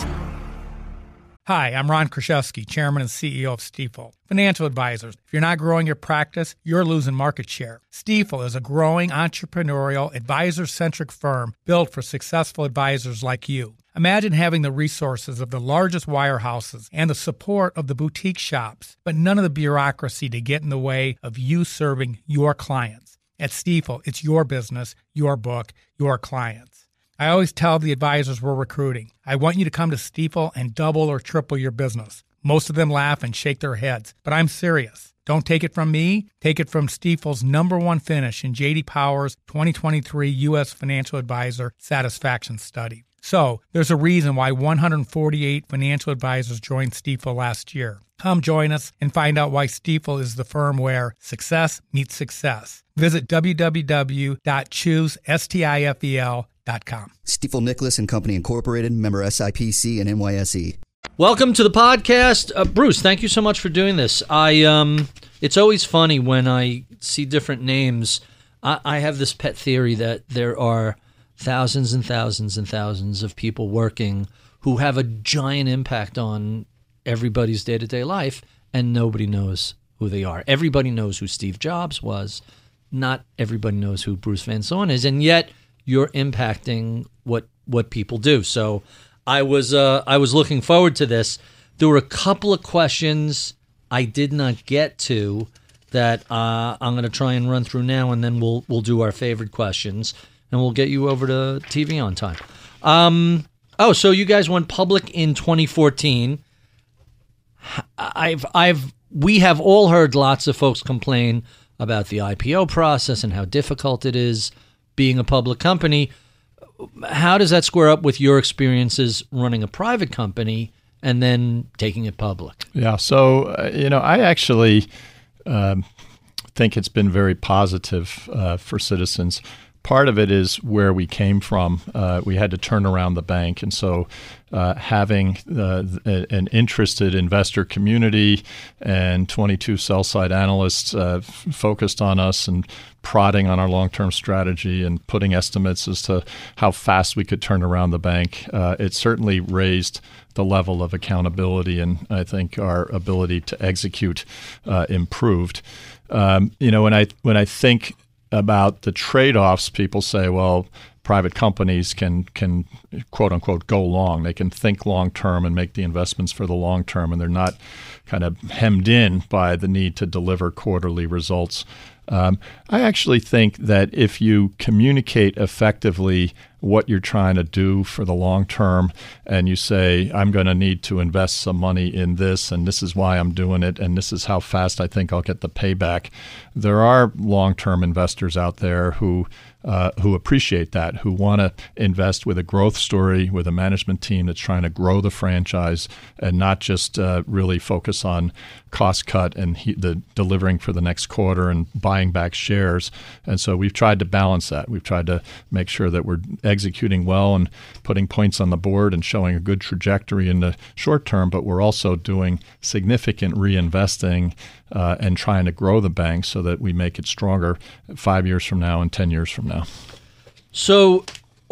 E: Hi, I'm Ron Kruszewski, Chairman and CEO of Stifel. Financial advisors, if you're not growing your practice, you're losing market share. Stifel is a growing entrepreneurial, advisor-centric firm built for successful advisors like you. Imagine having the resources of the largest wirehouses and the support of the boutique shops, but none of the bureaucracy to get in the way of you serving your clients. At Stifel, it's your business, your book, your clients. I always tell the advisors we're recruiting, I want you to come to Stifel and double or triple your business. Most of them laugh and shake their heads, but I'm serious. Don't take it from me. Take it from Stifel's #1 finish in J.D. Power's 2023 U.S. Financial Advisor Satisfaction Study. So, there's a reason why 148 financial advisors joined Stifel last year. Come join us and find out why Stifel is the firm where success meets success. Visit www.choosestifel.com.
F: Stifel Nicholas and Company Incorporated, member SIPC and NYSE.
C: Welcome to the podcast. Bruce, thank you so much for doing this. It's always funny when I see different names. I have this pet theory that there are thousands and thousands and thousands of people working who have a giant impact on everybody's day-to-day life, and nobody knows who they are. Everybody knows who Steve Jobs was. Not everybody knows who Bruce Van Saun is, and yet you're impacting what people do. So I was looking forward to this. There were a couple of questions I did not get to that I'm going to try and run through now, and then we'll do our favorite questions. And we'll get you over to TV on time. So you guys went public in 2014. We have all heard lots of folks complain about the IPO process and how difficult it is being a public company. How does that square up with your experiences running a private company and then taking it public? Yeah,
D: so I actually think it's been very positive for Citizens. Part of it is where we came from. We had to turn around the bank. And so having an interested investor community and 22 sell-side analysts focused on us and prodding on our long-term strategy and putting estimates as to how fast we could turn around the bank, it certainly raised the level of accountability, and I think our ability to execute improved. When I think about the trade-offs, people say, well, private companies can quote unquote go long. They can think long term and make the investments for the long term, and they're not kind of hemmed in by the need to deliver quarterly results. I actually think that if you communicate effectively what you're trying to do for the long term, and you say, I'm going to need to invest some money in this, and this is why I'm doing it, and this is how fast I think I'll get the payback, there are long-term investors out there who appreciate that, who want to invest with a growth story, with a management team that's trying to grow the franchise and not just really focus on cost cut and the delivering for the next quarter and buying back shares. And so we've tried to balance that. We've tried to make sure that we're executing well and putting points on the board and showing a good trajectory in the short term, but we're also doing significant reinvesting and trying to grow the bank so that we make it stronger 5 years from now and 10 years from now.
C: So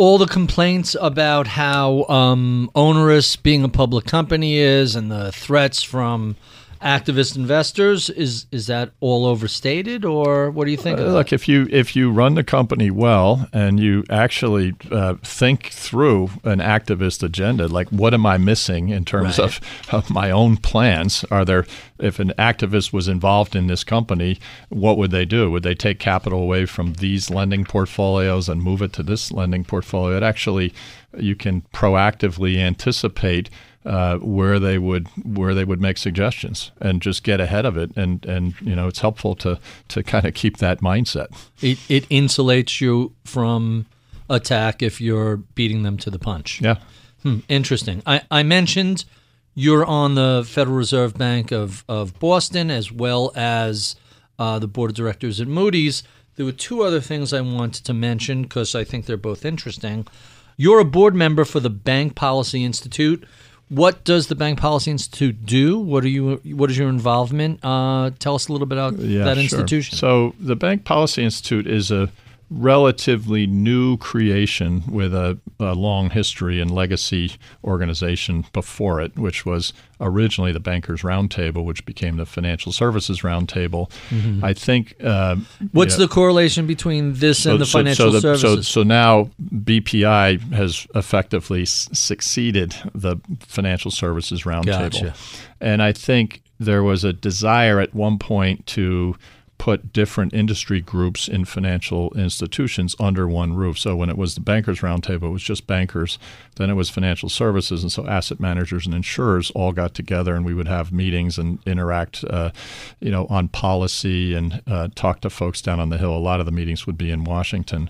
C: all the complaints about how onerous being a public company is and the threats from activist investors, is that all overstated, or what do you think of that?
D: Look, if you run the company well and you actually think through an activist agenda, like what am I missing in terms of my own plans? If an activist was involved in this company, what would they do? Would they take capital away from these lending portfolios and move it to this lending portfolio? It actually, you can proactively anticipate where they would make suggestions and just get ahead of it, and it's helpful to kind of keep that mindset.
C: It insulates you from attack if you're beating them to the punch.
D: Yeah.
C: Interesting. I mentioned you're on the Federal Reserve Bank of Boston, as well as the board of directors at Moody's. There were two other things I wanted to mention because I think they're both interesting. You're a board member for the Bank Policy Institute. What does the Bank Policy Institute do? What is your involvement? Tell us a little bit about that institution.
D: So the Bank Policy Institute is a relatively new creation with a long history and legacy organization before it, which was originally the Bankers Roundtable, which became the Financial Services Roundtable. Mm-hmm. I think
C: what's the correlation between this and the financial services?
D: So now BPI has effectively succeeded the Financial Services Roundtable.
C: Gotcha.
D: And I think there was a desire at one point to put different industry groups in financial institutions under one roof. So when it was the Bankers Roundtable, it was just bankers. Then it was financial services, and so asset managers and insurers all got together, and we would have meetings and interact, on policy and talk to folks down on the Hill. A lot of the meetings would be in Washington,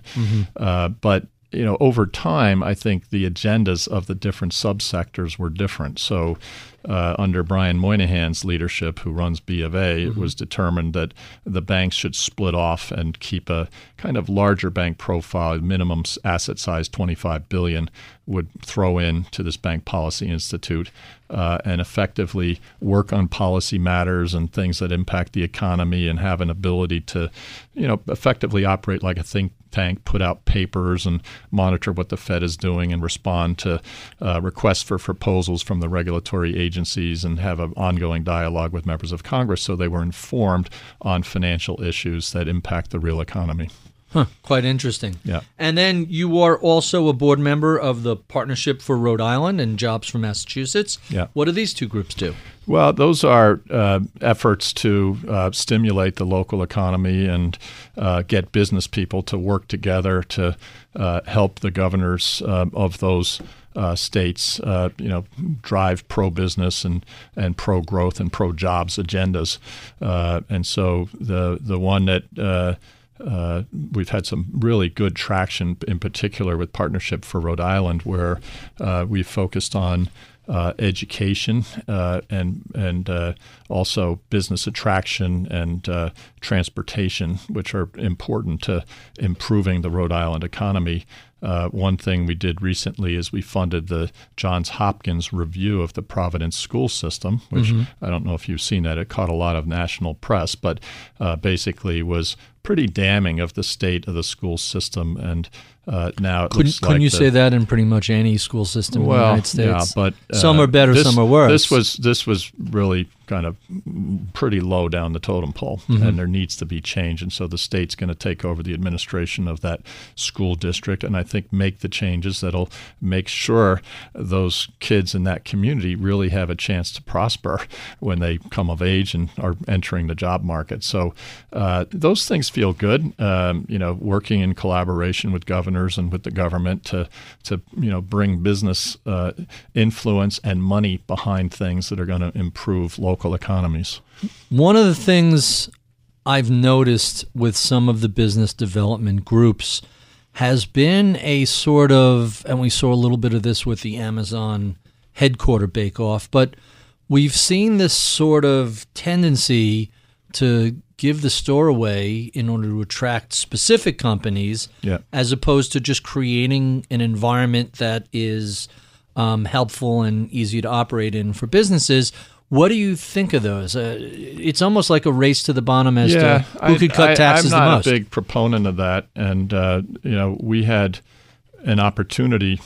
D: but over time, I think the agendas of the different subsectors were different. So under Brian Moynihan's leadership, who runs B of A, it was determined that the banks should split off and keep a kind of larger bank profile, minimum asset size $25 billion, would throw in to this Bank Policy Institute and effectively work on policy matters and things that impact the economy and have an ability to, effectively operate like a think tank, put out papers and monitor what the Fed is doing and respond to requests for proposals from the regulatory agencies and have an ongoing dialogue with members of Congress so they were informed on financial issues that impact the real economy.
C: Quite interesting.
D: Yeah.
C: And then you are also a board member of the Partnership for Rhode Island and Jobs for Massachusetts.
D: Yeah.
C: What do these two groups do?
D: Well, those are efforts to stimulate the local economy and get business people to work together to help the governors of those states, drive pro-business and pro-growth and pro-jobs agendas. And so the one that we've had some really good traction, in particular with Partnership for Rhode Island, where we've focused on education and also business attraction and transportation, which are important to improving the Rhode Island economy. One thing we did recently is we funded the Johns Hopkins review of the Providence school system, which I don't know if you've seen that. It caught a lot of national press, but basically was pretty damning of the state of the school system. And now it looks like
C: couldn't you say that in pretty much any school system in the United States?
D: Yeah, but
C: some are better, some are worse.
D: This was really kind of pretty low down the totem pole, and there needs to be change. And so the state's going to take over the administration of that school district, and I think make the changes that'll make sure those kids in that community really have a chance to prosper when they come of age and are entering the job market. So those things feel good. Working in collaboration with governors and with the government to bring business influence and money behind things that are going to improve local economies.
C: One of the things I've noticed with some of the business development groups has been a sort of, and we saw a little bit of this with the Amazon headquarter bake-off, but we've seen this sort of tendency to give the store away in order to attract specific companies, as opposed to just creating an environment that is helpful and easy to operate in for businesses. What do you think of those? It's almost like a race to the bottom as to who could cut taxes the most.
D: I'm not a big proponent of that. And, we had an opportunity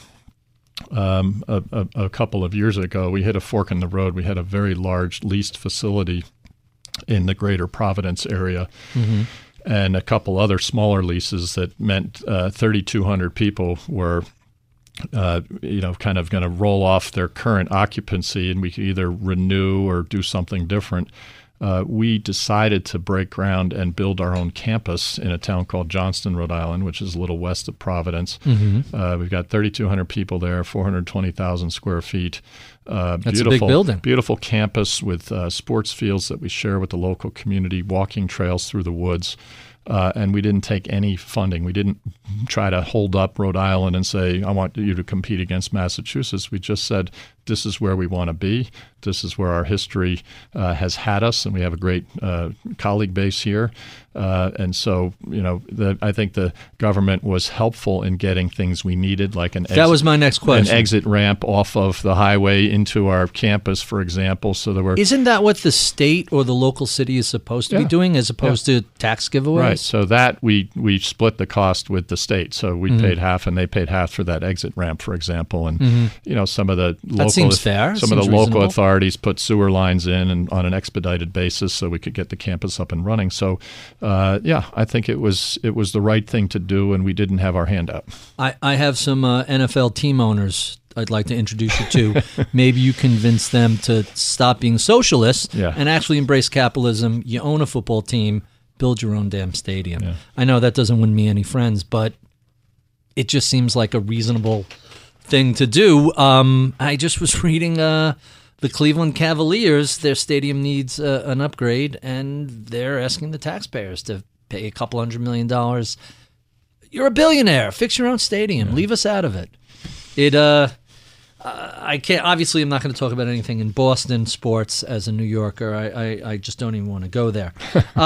D: a couple of years ago. We hit a fork in the road. We had a very large leased facility in the greater Providence area, and a couple other smaller leases that meant 3,200 people were kind of going to roll off their current occupancy, and we could either renew or do something different. We decided to break ground and build our own campus in a town called Johnston, Rhode Island, which is a little west of Providence. We've got 3,200 people there, 420,000 square feet.
C: That's a big building.
D: Beautiful campus with sports fields that we share with the local community, walking trails through the woods. And we didn't take any funding. We didn't try to hold up Rhode Island and say, I want you to compete against Massachusetts. We just said, this is where we want to be. This is where our history has had us, and we have a great colleague base here. And so, I think the government was helpful in getting things we needed, like
C: that was my next question.
D: An exit ramp off of the highway into our campus, for example. So there were.
C: Isn't that what the state or the local city is supposed to be doing, as opposed to tax giveaways?
D: Right. So that we split the cost with the state. So we paid half, and they paid half for that exit ramp, for example. And some of the local.
C: That seems fair.
D: Some of the local authorities put sewer lines in and on an expedited basis, so we could get the campus up and running. So, I think it was the right thing to do, and we didn't have our hand out.
C: I have some NFL team owners I'd like to introduce you to. Maybe you convince them to stop being socialists and actually embrace capitalism. You own a football team, build your own damn stadium. Yeah. I know that doesn't win me any friends, but it just seems like a reasonable thing to do. I just was reading the Cleveland Cavaliers, their stadium needs an upgrade, and they're asking the taxpayers to pay a couple $100 million. You're a billionaire. Fix your own stadium. Leave us out of it. I can't. Obviously, I'm not going to talk about anything in Boston sports as a New Yorker. I just don't even want to go there.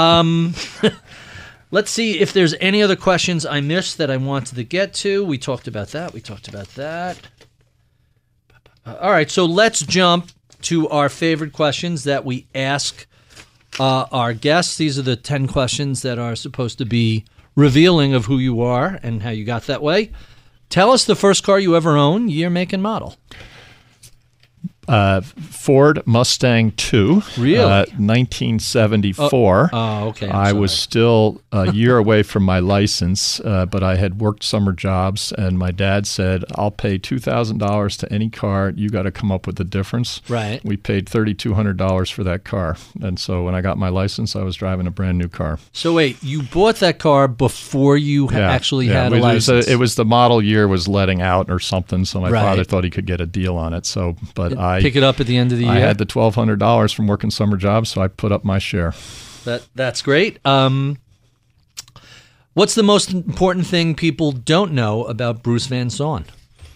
C: Let's see if there's any other questions I missed that I wanted to get to. We talked about that. All right, so let's jump to our favorite questions that we ask our guests. These are the 10 questions that are supposed to be revealing of who you are and how you got that way. Tell us the first car you ever owned, year, make, and model.
D: Ford Mustang II,
C: really?
D: 1974.
C: Oh, okay.
D: I was still a year away from my license, but I had worked summer jobs, and my dad said, I'll pay $2,000 to any car. You got to come up with the difference.
C: Right.
D: We paid $3,200 for that car. And so when I got my license, I was driving a brand new car.
C: So wait, you bought that car before you actually had a license?
D: It was the model year was letting out or something, so my father thought he could get a deal on it. So, but
C: pick it up at the end of the year?
D: I had the $1,200 from working summer jobs, so I put up my share.
C: That's great. What's the most important thing people don't know about Bruce Van Saun?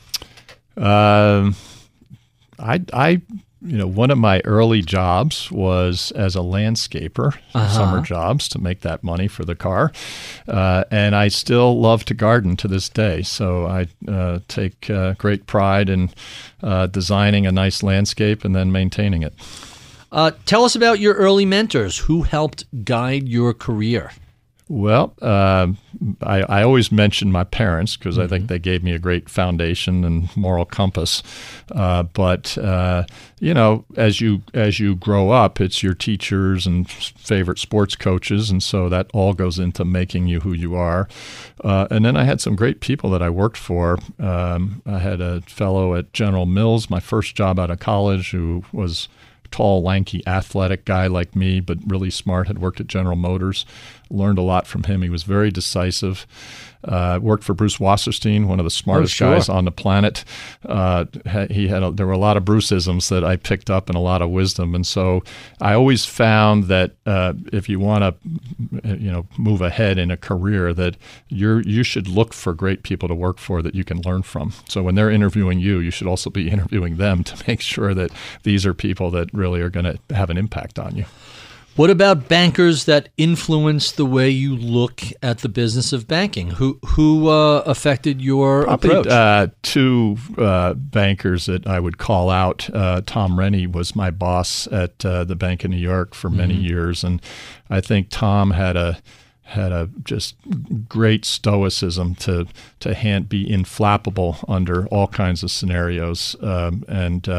D: One of my early jobs was as a landscaper, summer jobs to make that money for the car. And I still love to garden to this day. So I take great pride in designing a nice landscape and then maintaining it.
C: Tell us about your early mentors. Who helped guide your career?
D: Well, I always mention my parents because I think they gave me a great foundation and moral compass. But as you grow up, it's your teachers and favorite sports coaches, and so that all goes into making you who you are. And then I had some great people that I worked for. I had a fellow at General Mills, my first job out of college, who was tall, lanky, athletic guy like me, but really smart, had worked at General Motors. Learned a lot from him. He was very decisive. Worked for Bruce Wasserstein, one of the smartest guys on the planet. There were a lot of Bruceisms that I picked up and a lot of wisdom. And so I always found that if you want to, move ahead in a career, that you should look for great people to work for that you can learn from. So when they're interviewing you, you should also be interviewing them to make sure that these are people that really are going to have an impact on you.
C: What about bankers that influence the way you look at the business of banking? Who affected your approach?
D: Two bankers that I would call out. Tom Rennie was my boss at the Bank of New York for many years, and I think Tom had had a just great stoicism to be inflappable under all kinds of scenarios, and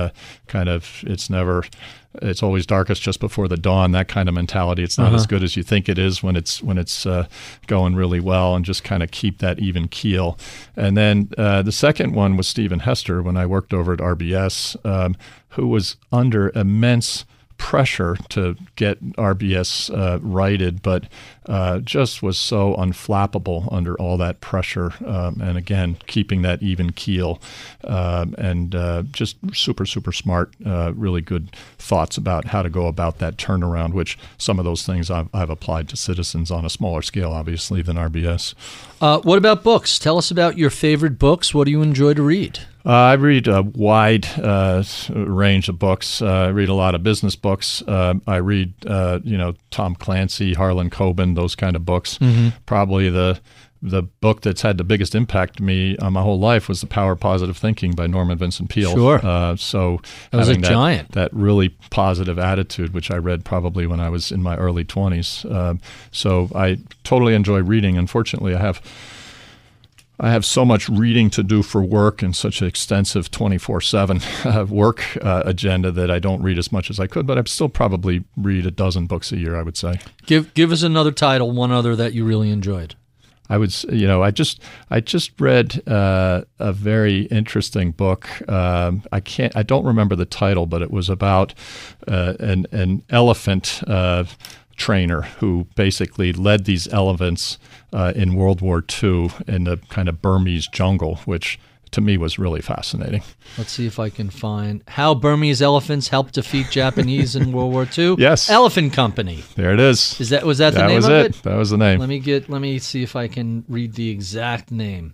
D: it's always darkest just before the dawn. That kind of mentality. It's not as good as you think it is when it's going really well, and just kind of keep that even keel. And then the second one was Stephen Hester when I worked over at RBS, who was under immense pressure to get RBS righted, but just was so unflappable under all that pressure. And again, keeping that even keel, and just super, super smart, really good thoughts about how to go about that turnaround, which some of those things I've applied to Citizens on a smaller scale, obviously, than RBS.
C: What about books? Tell us about your favorite books. What do you enjoy to read?
D: I read a wide range of books. I read a lot of business books. I read, Tom Clancy, Harlan Coben, those kind of books. Probably the book that's had the biggest impact on me my whole life was The Power of Positive Thinking by Norman Vincent Peale.
C: Sure.
D: So
C: that was a giant.
D: That really positive attitude, which I read probably when I was in my early 20s. So I totally enjoy reading. Unfortunately, I have so much reading to do for work and such an extensive 24/7 work agenda that I don't read as much as I could, but I still probably read a dozen books a year, I would say.
C: Give us another title, one other that you really enjoyed.
D: I just read a very interesting book. I don't remember the title, but it was about an elephant trainer who basically led these elephants in World War II in the kind of Burmese jungle, which to me was really fascinating.
C: Let's see if I can find How Burmese Elephants Helped Defeat Japanese in World War II.
D: Yes.
C: Elephant Company.
D: There it is.
C: Was that the name of it?
D: That was the name.
C: Let me see if I can read the exact name.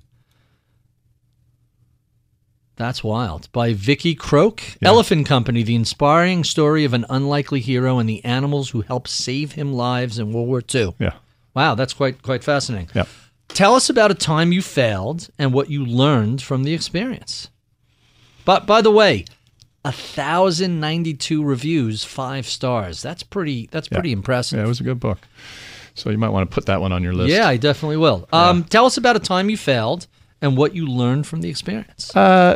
C: That's wild. By Vicky Croak. Yeah. Elephant Company, the inspiring story of an unlikely hero and the animals who helped save him lives in World War II.
D: Yeah.
C: Wow, that's quite fascinating.
D: Yeah.
C: Tell us about a time you failed and what you learned from the experience. But by the way, 1,092 reviews, 5 stars. That's pretty impressive.
D: Yeah, it was a good book. So you might want to put that one on your list.
C: Yeah, I definitely will. Tell us about a time you failed and what you learned from the experience.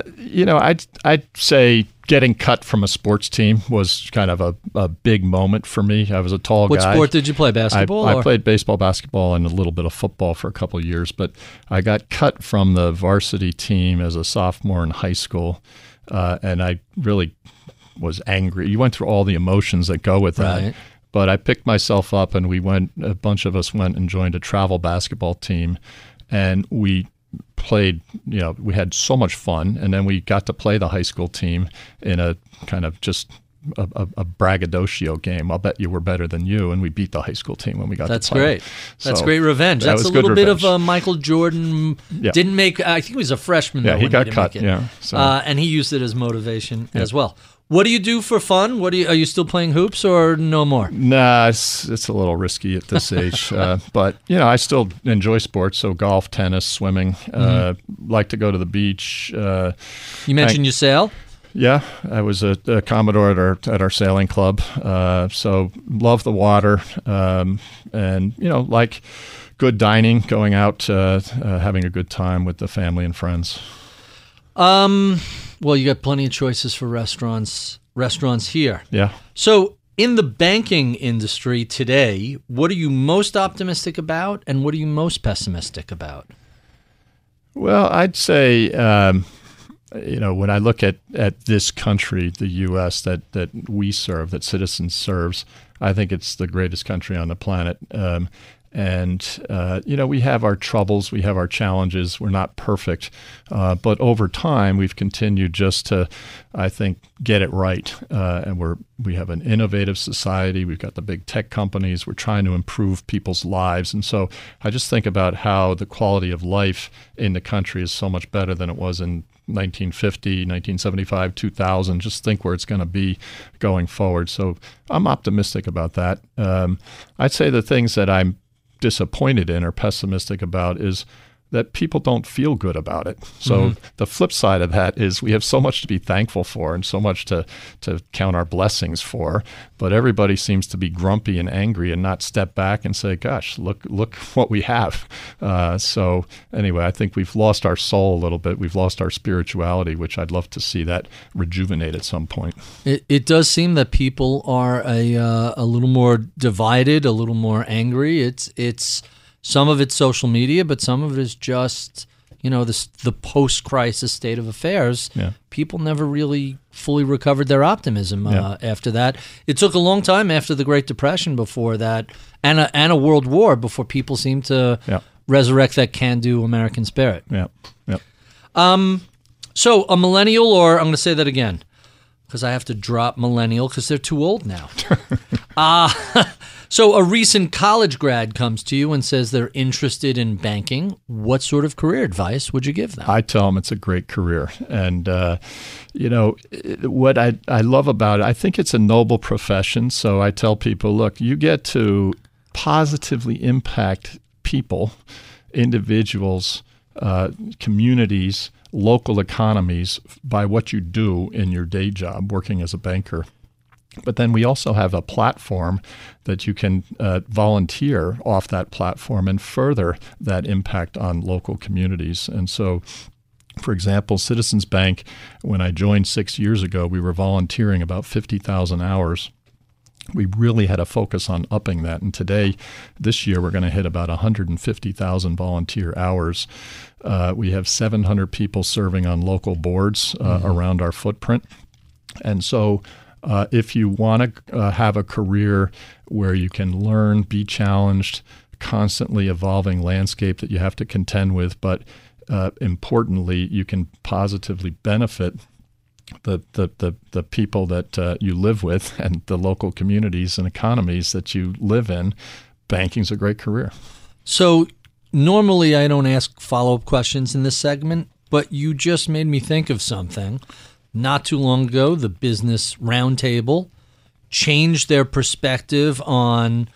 D: I'd say getting cut from a sports team was kind of a big moment for me. I was a tall guy.
C: What sport did you play, basketball?
D: I played baseball, basketball, and a little bit of football for a couple of years, but I got cut from the varsity team as a sophomore in high school, and I really was angry. You went through all the emotions that go with that.
C: Right.
D: But I picked myself up, and a bunch of us went and joined a travel basketball team, and we played, we had so much fun, and then we got to play the high school team in a kind of just a braggadocio game. I'll bet you we're better than you, and we beat the high school team when we got to play.
C: That's great. That's great revenge. That's a little bit of Michael Jordan.
D: Yeah.
C: Didn't make, I think he was a freshman.
D: Yeah,
C: though,
D: he
C: when
D: got
C: didn't
D: cut.
C: make it.
D: Yeah, so.
C: And he used it as motivation as well. What do you do for fun? Are you still playing hoops or no more?
D: Nah, it's a little risky at this age. But, I still enjoy sports, so golf, tennis, swimming. Like to go to the beach.
C: You mentioned you sail?
D: Yeah, I was a Commodore at our sailing club. So love the water, and, like good dining, going out, having a good time with the family and friends.
C: Well, you got plenty of choices for restaurants here.
D: Yeah.
C: So in the banking industry today, what are you most optimistic about and what are you most pessimistic about?
D: Well, I'd say, when I look at this country, the U.S., that we serve, that Citizens serves, I think it's the greatest country on the planet. And we have our troubles, we have our challenges. We're not perfect, but over time we've continued just to, I think, get it right. And we have an innovative society. We've got the big tech companies. We're trying to improve people's lives, and so I just think about how the quality of life in the country is so much better than it was in 1950, 1975, 2000. Just think where it's going to be going forward. So I'm optimistic about that. I'd say the things that I'm disappointed in or pessimistic about is that people don't feel good about it. So the flip side of that is we have so much to be thankful for and so much to count our blessings for, but everybody seems to be grumpy and angry and not step back and say, gosh, look what we have. So anyway, I think we've lost our soul a little bit. We've lost our spirituality, which I'd love to see that rejuvenate at some point.
C: It does seem that people are a little more divided, a little more angry. It's some of it's social media, but some of it is just, the post-crisis state of affairs. Yeah. People never really fully recovered their optimism after that. It took a long time after the Great Depression before that, and a World War before people seemed to resurrect that can-do American spirit.
D: Yeah.
C: So a millennial, or I'm going to say that again, because I have to drop millennial because they're too old now. So a recent college grad comes to you and says they're interested in banking. What sort of career advice would you give them?
D: I tell them it's a great career. And, what I love about it, I think it's a noble profession. So I tell people, look, you get to positively impact people, individuals, communities, local economies by what you do in your day job working as a banker. But then we also have a platform that you can volunteer off that platform and further that impact on local communities. And so, for example, Citizens Bank, when I joined 6 years ago, we were volunteering about 50,000 hours. We really had a focus on upping that. And today, this year, we're going to hit about 150,000 volunteer hours. We have 700 people serving on local boards around our footprint. And so if you want to have a career where you can learn, be challenged, constantly evolving landscape that you have to contend with, but importantly, you can positively benefit the people that you live with and the local communities and economies that you live in, banking's a great career.
C: So normally I don't ask follow-up questions in this segment, but you just made me think of something. Not too long ago, the Business Roundtable changed their perspective on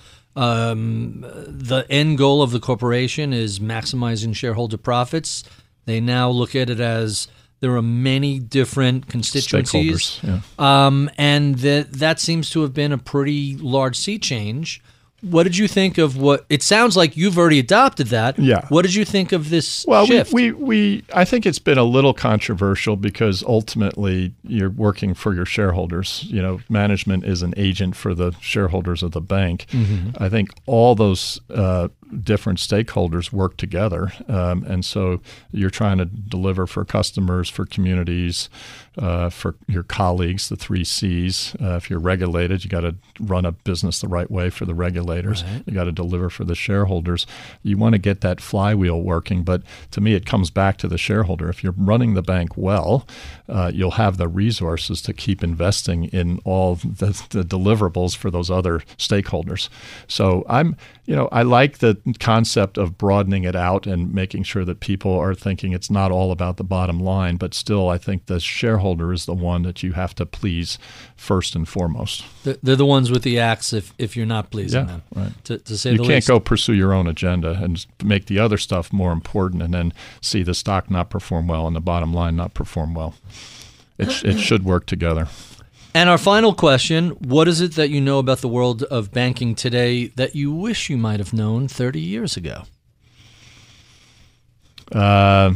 C: the end goal of the corporation is maximizing shareholder profits. They now look at it as there are many different constituencies, and that seems to have been a pretty large sea change. What did you think of what it sounds like you've already adopted that?
D: Yeah.
C: What did you think of this shift?
D: I think it's been a little controversial because ultimately you're working for your shareholders. Management is an agent for the shareholders of the bank. Mm-hmm. I think all those different stakeholders work together. And so you're trying to deliver for customers, for communities, for your colleagues, the 3 C's. If you're regulated, you got to run a business the right way for the regulators. Right. You got to deliver for the shareholders. You want to get that flywheel working. But to me, it comes back to the shareholder. If you're running the bank well, you'll have the resources to keep investing in all the deliverables for those other stakeholders. So I like the concept of broadening it out and making sure that people are thinking it's not all about the bottom line, but still I think the shareholder is the one that you have to please first and foremost.
C: They're the ones with the axe if you're not pleasing them.
D: Right.
C: To say the least.
D: You can't go pursue your own agenda and make the other stuff more important and then see the stock not perform well and the bottom line not perform well. It should work together.
C: And our final question, what is it that you know about the world of banking today that you wish you might have known 30 years ago?
D: I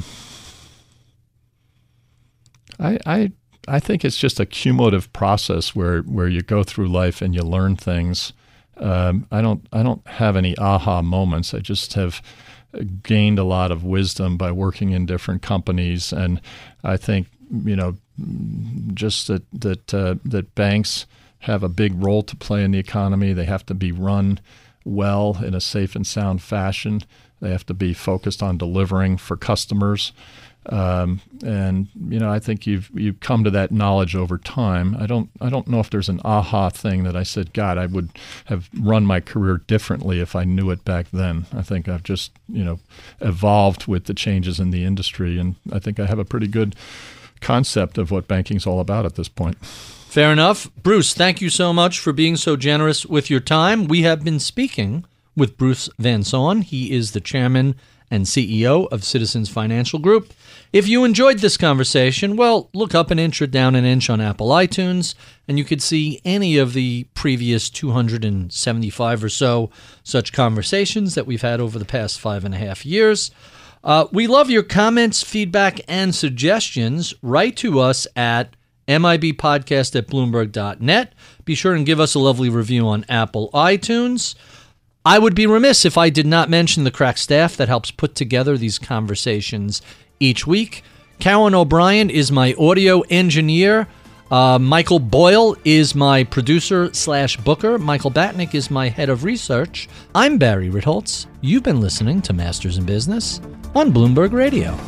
D: think it's just a cumulative process where you go through life and you learn things. I don't have any aha moments. I just have gained a lot of wisdom by working in different companies, and I think just that banks have a big role to play in the economy. They have to be run well in a safe and sound fashion. They have to be focused on delivering for customers. And I think you've come to that knowledge over time. I don't know if there's an aha thing that I said, God, I would have run my career differently if I knew it back then. I think I've just evolved with the changes in the industry, and I think I have a pretty good concept of what banking's all about at this point.
C: Fair enough. Bruce, thank you so much for being so generous with your time. We have been speaking with Bruce Van Saun. He is the chairman and CEO of Citizens Financial Group. If you enjoyed this conversation, well, look up an inch or down an inch on Apple iTunes, and you could see any of the previous 275 or so such conversations that we've had over the past 5.5 years. We love your comments, feedback, and suggestions. Write to us at mibpodcast@bloomberg.net. Be sure and give us a lovely review on Apple iTunes. I would be remiss if I did not mention the crack staff that helps put together these conversations each week. Karen O'Brien is my audio engineer. Michael Boyle is my producer/booker. Michael Batnick is my head of research. I'm Barry Ritholtz. You've been listening to Masters in Business on Bloomberg Radio.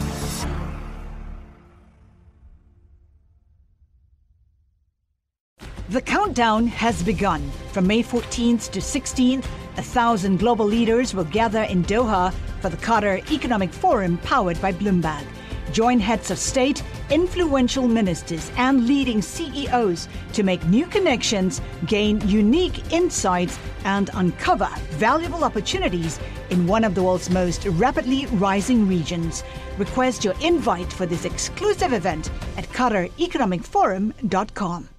A: The countdown has begun. From May 14th to 16th, 1,000 global leaders will gather in Doha for the Qatar Economic Forum powered by Bloomberg. Join heads of state, influential ministers, and leading CEOs to make new connections, gain unique insights, and uncover valuable opportunities in one of the world's most rapidly rising regions. Request your invite for this exclusive event at QatarEconomicForum.com.